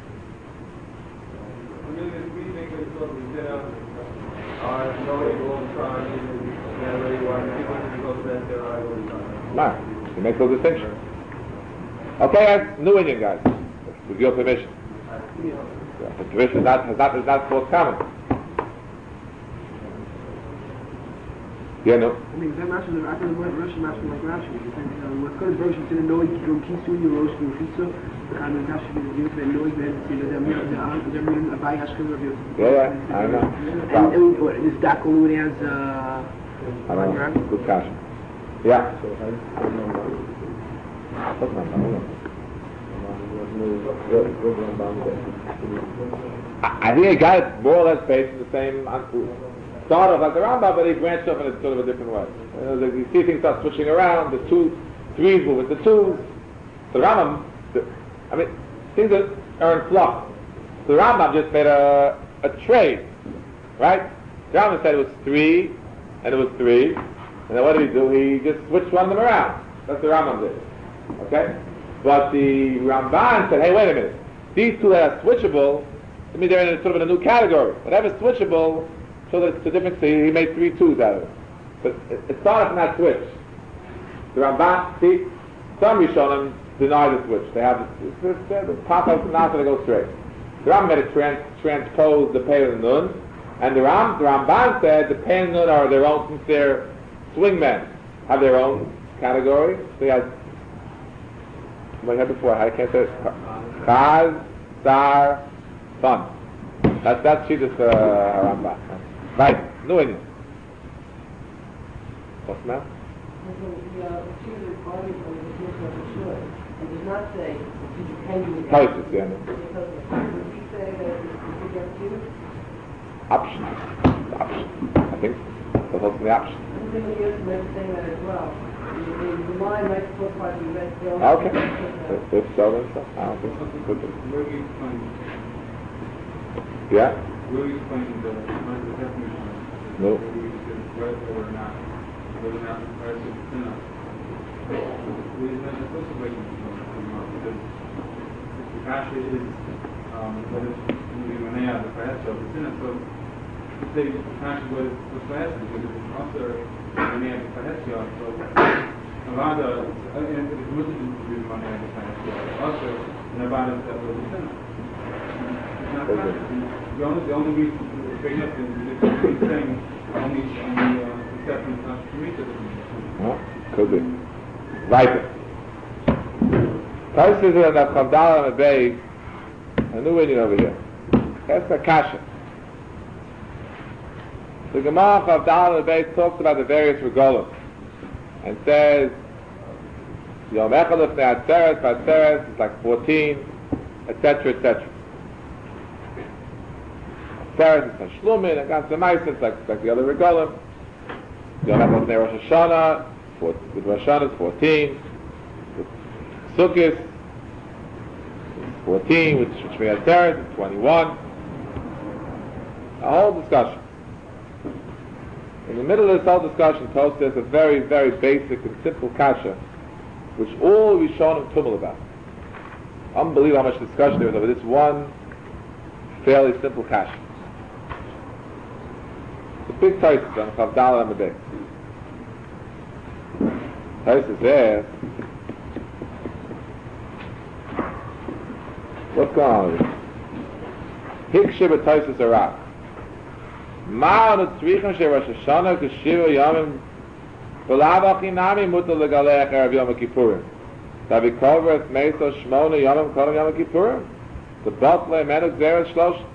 No, he makes no distinction. Okay, guys, New Indian guys, with your permission. The permission is not, is not, is not forthcoming. Yeah, no. I mean, that match was, I think the Russian match was like Rashi. What's good is Russian to the noise, you don't keep doing your roast and pizza. The kind of Rashi is used to the noise, then see the Demir, the Demir, a buy Hashkim of you. Yeah, yeah, I know. And this Dak only has, uh, I don't know. Good cash. Yeah. I, I think I got it more or less based on the same start of like the Rambam, but he branched off in a sort of a different way. You know, you see things start switching around, the two, threes move into twos. The Rambam, the, I mean, things are, are in flux. The Rambam just made a, a trade, right? The Rambam said it was three, and it was three, and then what did he do? He just switched one of them around. That's what the Rambam did. Okay? But the Ramban said, hey, wait a minute. These two that are switchable, I mean, they're in a, sort of in a new category. Whatever's switchable, so that it's a difference. So he made three twos out of it. But it, it started from that switch. The Ramban, see, some Rishonim deny the switch. They have the, the, the pop up and after they go straight. The Rambam made it trans, transpose the Pei and the Nun, and the, Ram, the Ramban said the Pei and the Nun are their own, since they're swingmen, have their own category. So he has, what I had before, I can't say it. Chaz, Sar, Fun. That's that's Shittas uh, Rambam. Right, no idea. What's now? It does not say independent. Taisus, yeah. Would he say that it's against you? Option. Option. I think that's also the option. I think the Yosef might say that as well. The mind might still part of the rest. Okay. If so, then so. I don't think so. Good. Where do you explain? Yeah? Where do you explain the, the definition of No. whether you said right or not? Whether or not the price is thin enough? There is not supposed to break because the cash is um, whether it's the money out of the price of the thin enough. So say the cash is what it's price because it's also money out of the price yard. So Nevada, and it's limited to the money out of the price yard. Also, Nevada is that was the thin enough. The only, the only reason it's big enough is the only thing, only, only uh, acceptance not to meet it. Well, could be. Right. Taisus is in the Chavdal and the Bay, a new Indian over here. That's the Kasha. The Gemara Chavdal and the Bay talks about the various regalim and says, Yom Echad of Ne'atzeres, Vatzeres, it's like fourteen, et cetera, et cetera. Atzeres is Shlumin, and Gans L'Maisa, it's like, like the other regalim. Yom Echad of Rosh Hashanah, with Rosh Hashanah is fourteen. With Sukkot, it's fourteen. With Shmini Atzeres, it's twenty-one. A whole discussion. In the middle of this whole discussion, Tosfos says a very, very basic and simple kasha, which all Rishonim tumble about. Unbelievable how much discussion there is over this one fairly simple kasha. It's a big Tosfos on Chavdal Amidei. Tosfos says, what's going on with this? Hikshe b'Tosfos Arak. Ma tzrichim she Rosh Hashanah k'shiva yomim v'lav achinami mutar legalech erev Yom Kippurim. Tavi koveret meiso shmona yomim kodem Yom Kippurim. The batle menuk zeres shlosh.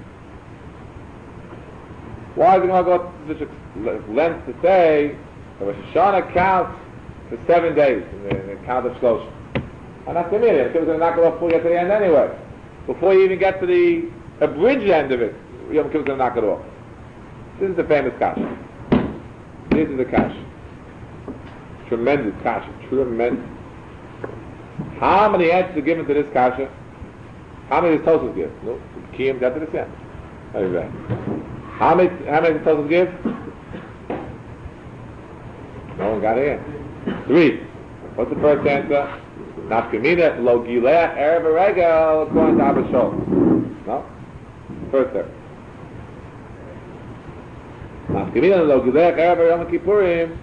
Why is it going to go to such a length to say that Rosh Hashanah counts for seven days in the, in the count of shlosh? And that's the meaning. It was going to knock it off before you get to the end anyway. Before you even get to the abridged end of it, Yom Kippur is going to knock it off. This is the famous kasha. This is the kasha. Tremendous kasha. Tremendous. How many answers are given to this kasha? How many does Tosfos give? No, Kiyam got to the end. Very bad. How many? How many does Tosfos give? No one got it in. Three. What's the first answer? Nafkamina lo gileh erev regel according to Abba Shol. No. First there. Nafkamina lo gileh erev Yom Kippurim.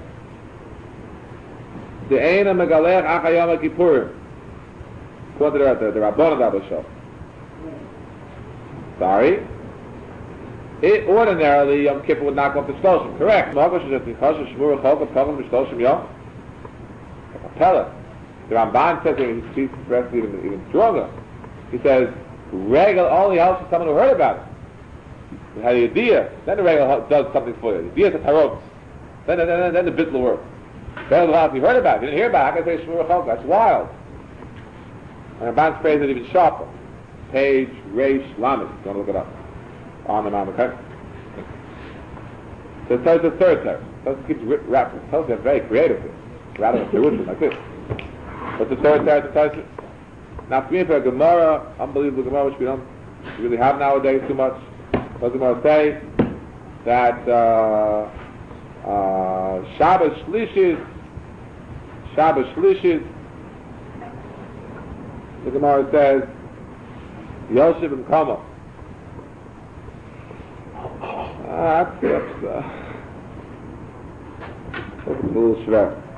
The Eina megalech acha Yom Kippurim. According to the the Rabban of Abba Shol. Sorry. It, ordinarily, Yom Kippur would knock off the Shloshim. Correct. Magosh is a Tichasha Shmur Chol Pagam B'Shloshim Yom. A pellet. The Ramban says that he speaks expressly even, even stronger. He says, Regal only helps someone who heard about it. You had the idea, then the Regal does something for you. The idea is a tarot. Then, then, then, then the bit will work. Then if you heard about it, if you didn't hear about it, I can say Shmur Chol. That's wild. And Ramban's phrase is even sharper. Page, Reish, Lamed. You want to look it up. On the Mamad, okay? So it tells the third term. It tells keeps wrapping. It tells you they're very creative here. Rather than Jerusalem like this. But the third term, it tells you. Now, for me, for a Gemara, unbelievable Gemara, which we don't really have nowadays too much, what does the Gemara say? That uh, uh, Shabbos Shlishis, Shabbos Shlishis, the Gemara says, Yosef and Kama. Ah, that's, that's, uh, that's a little schwer.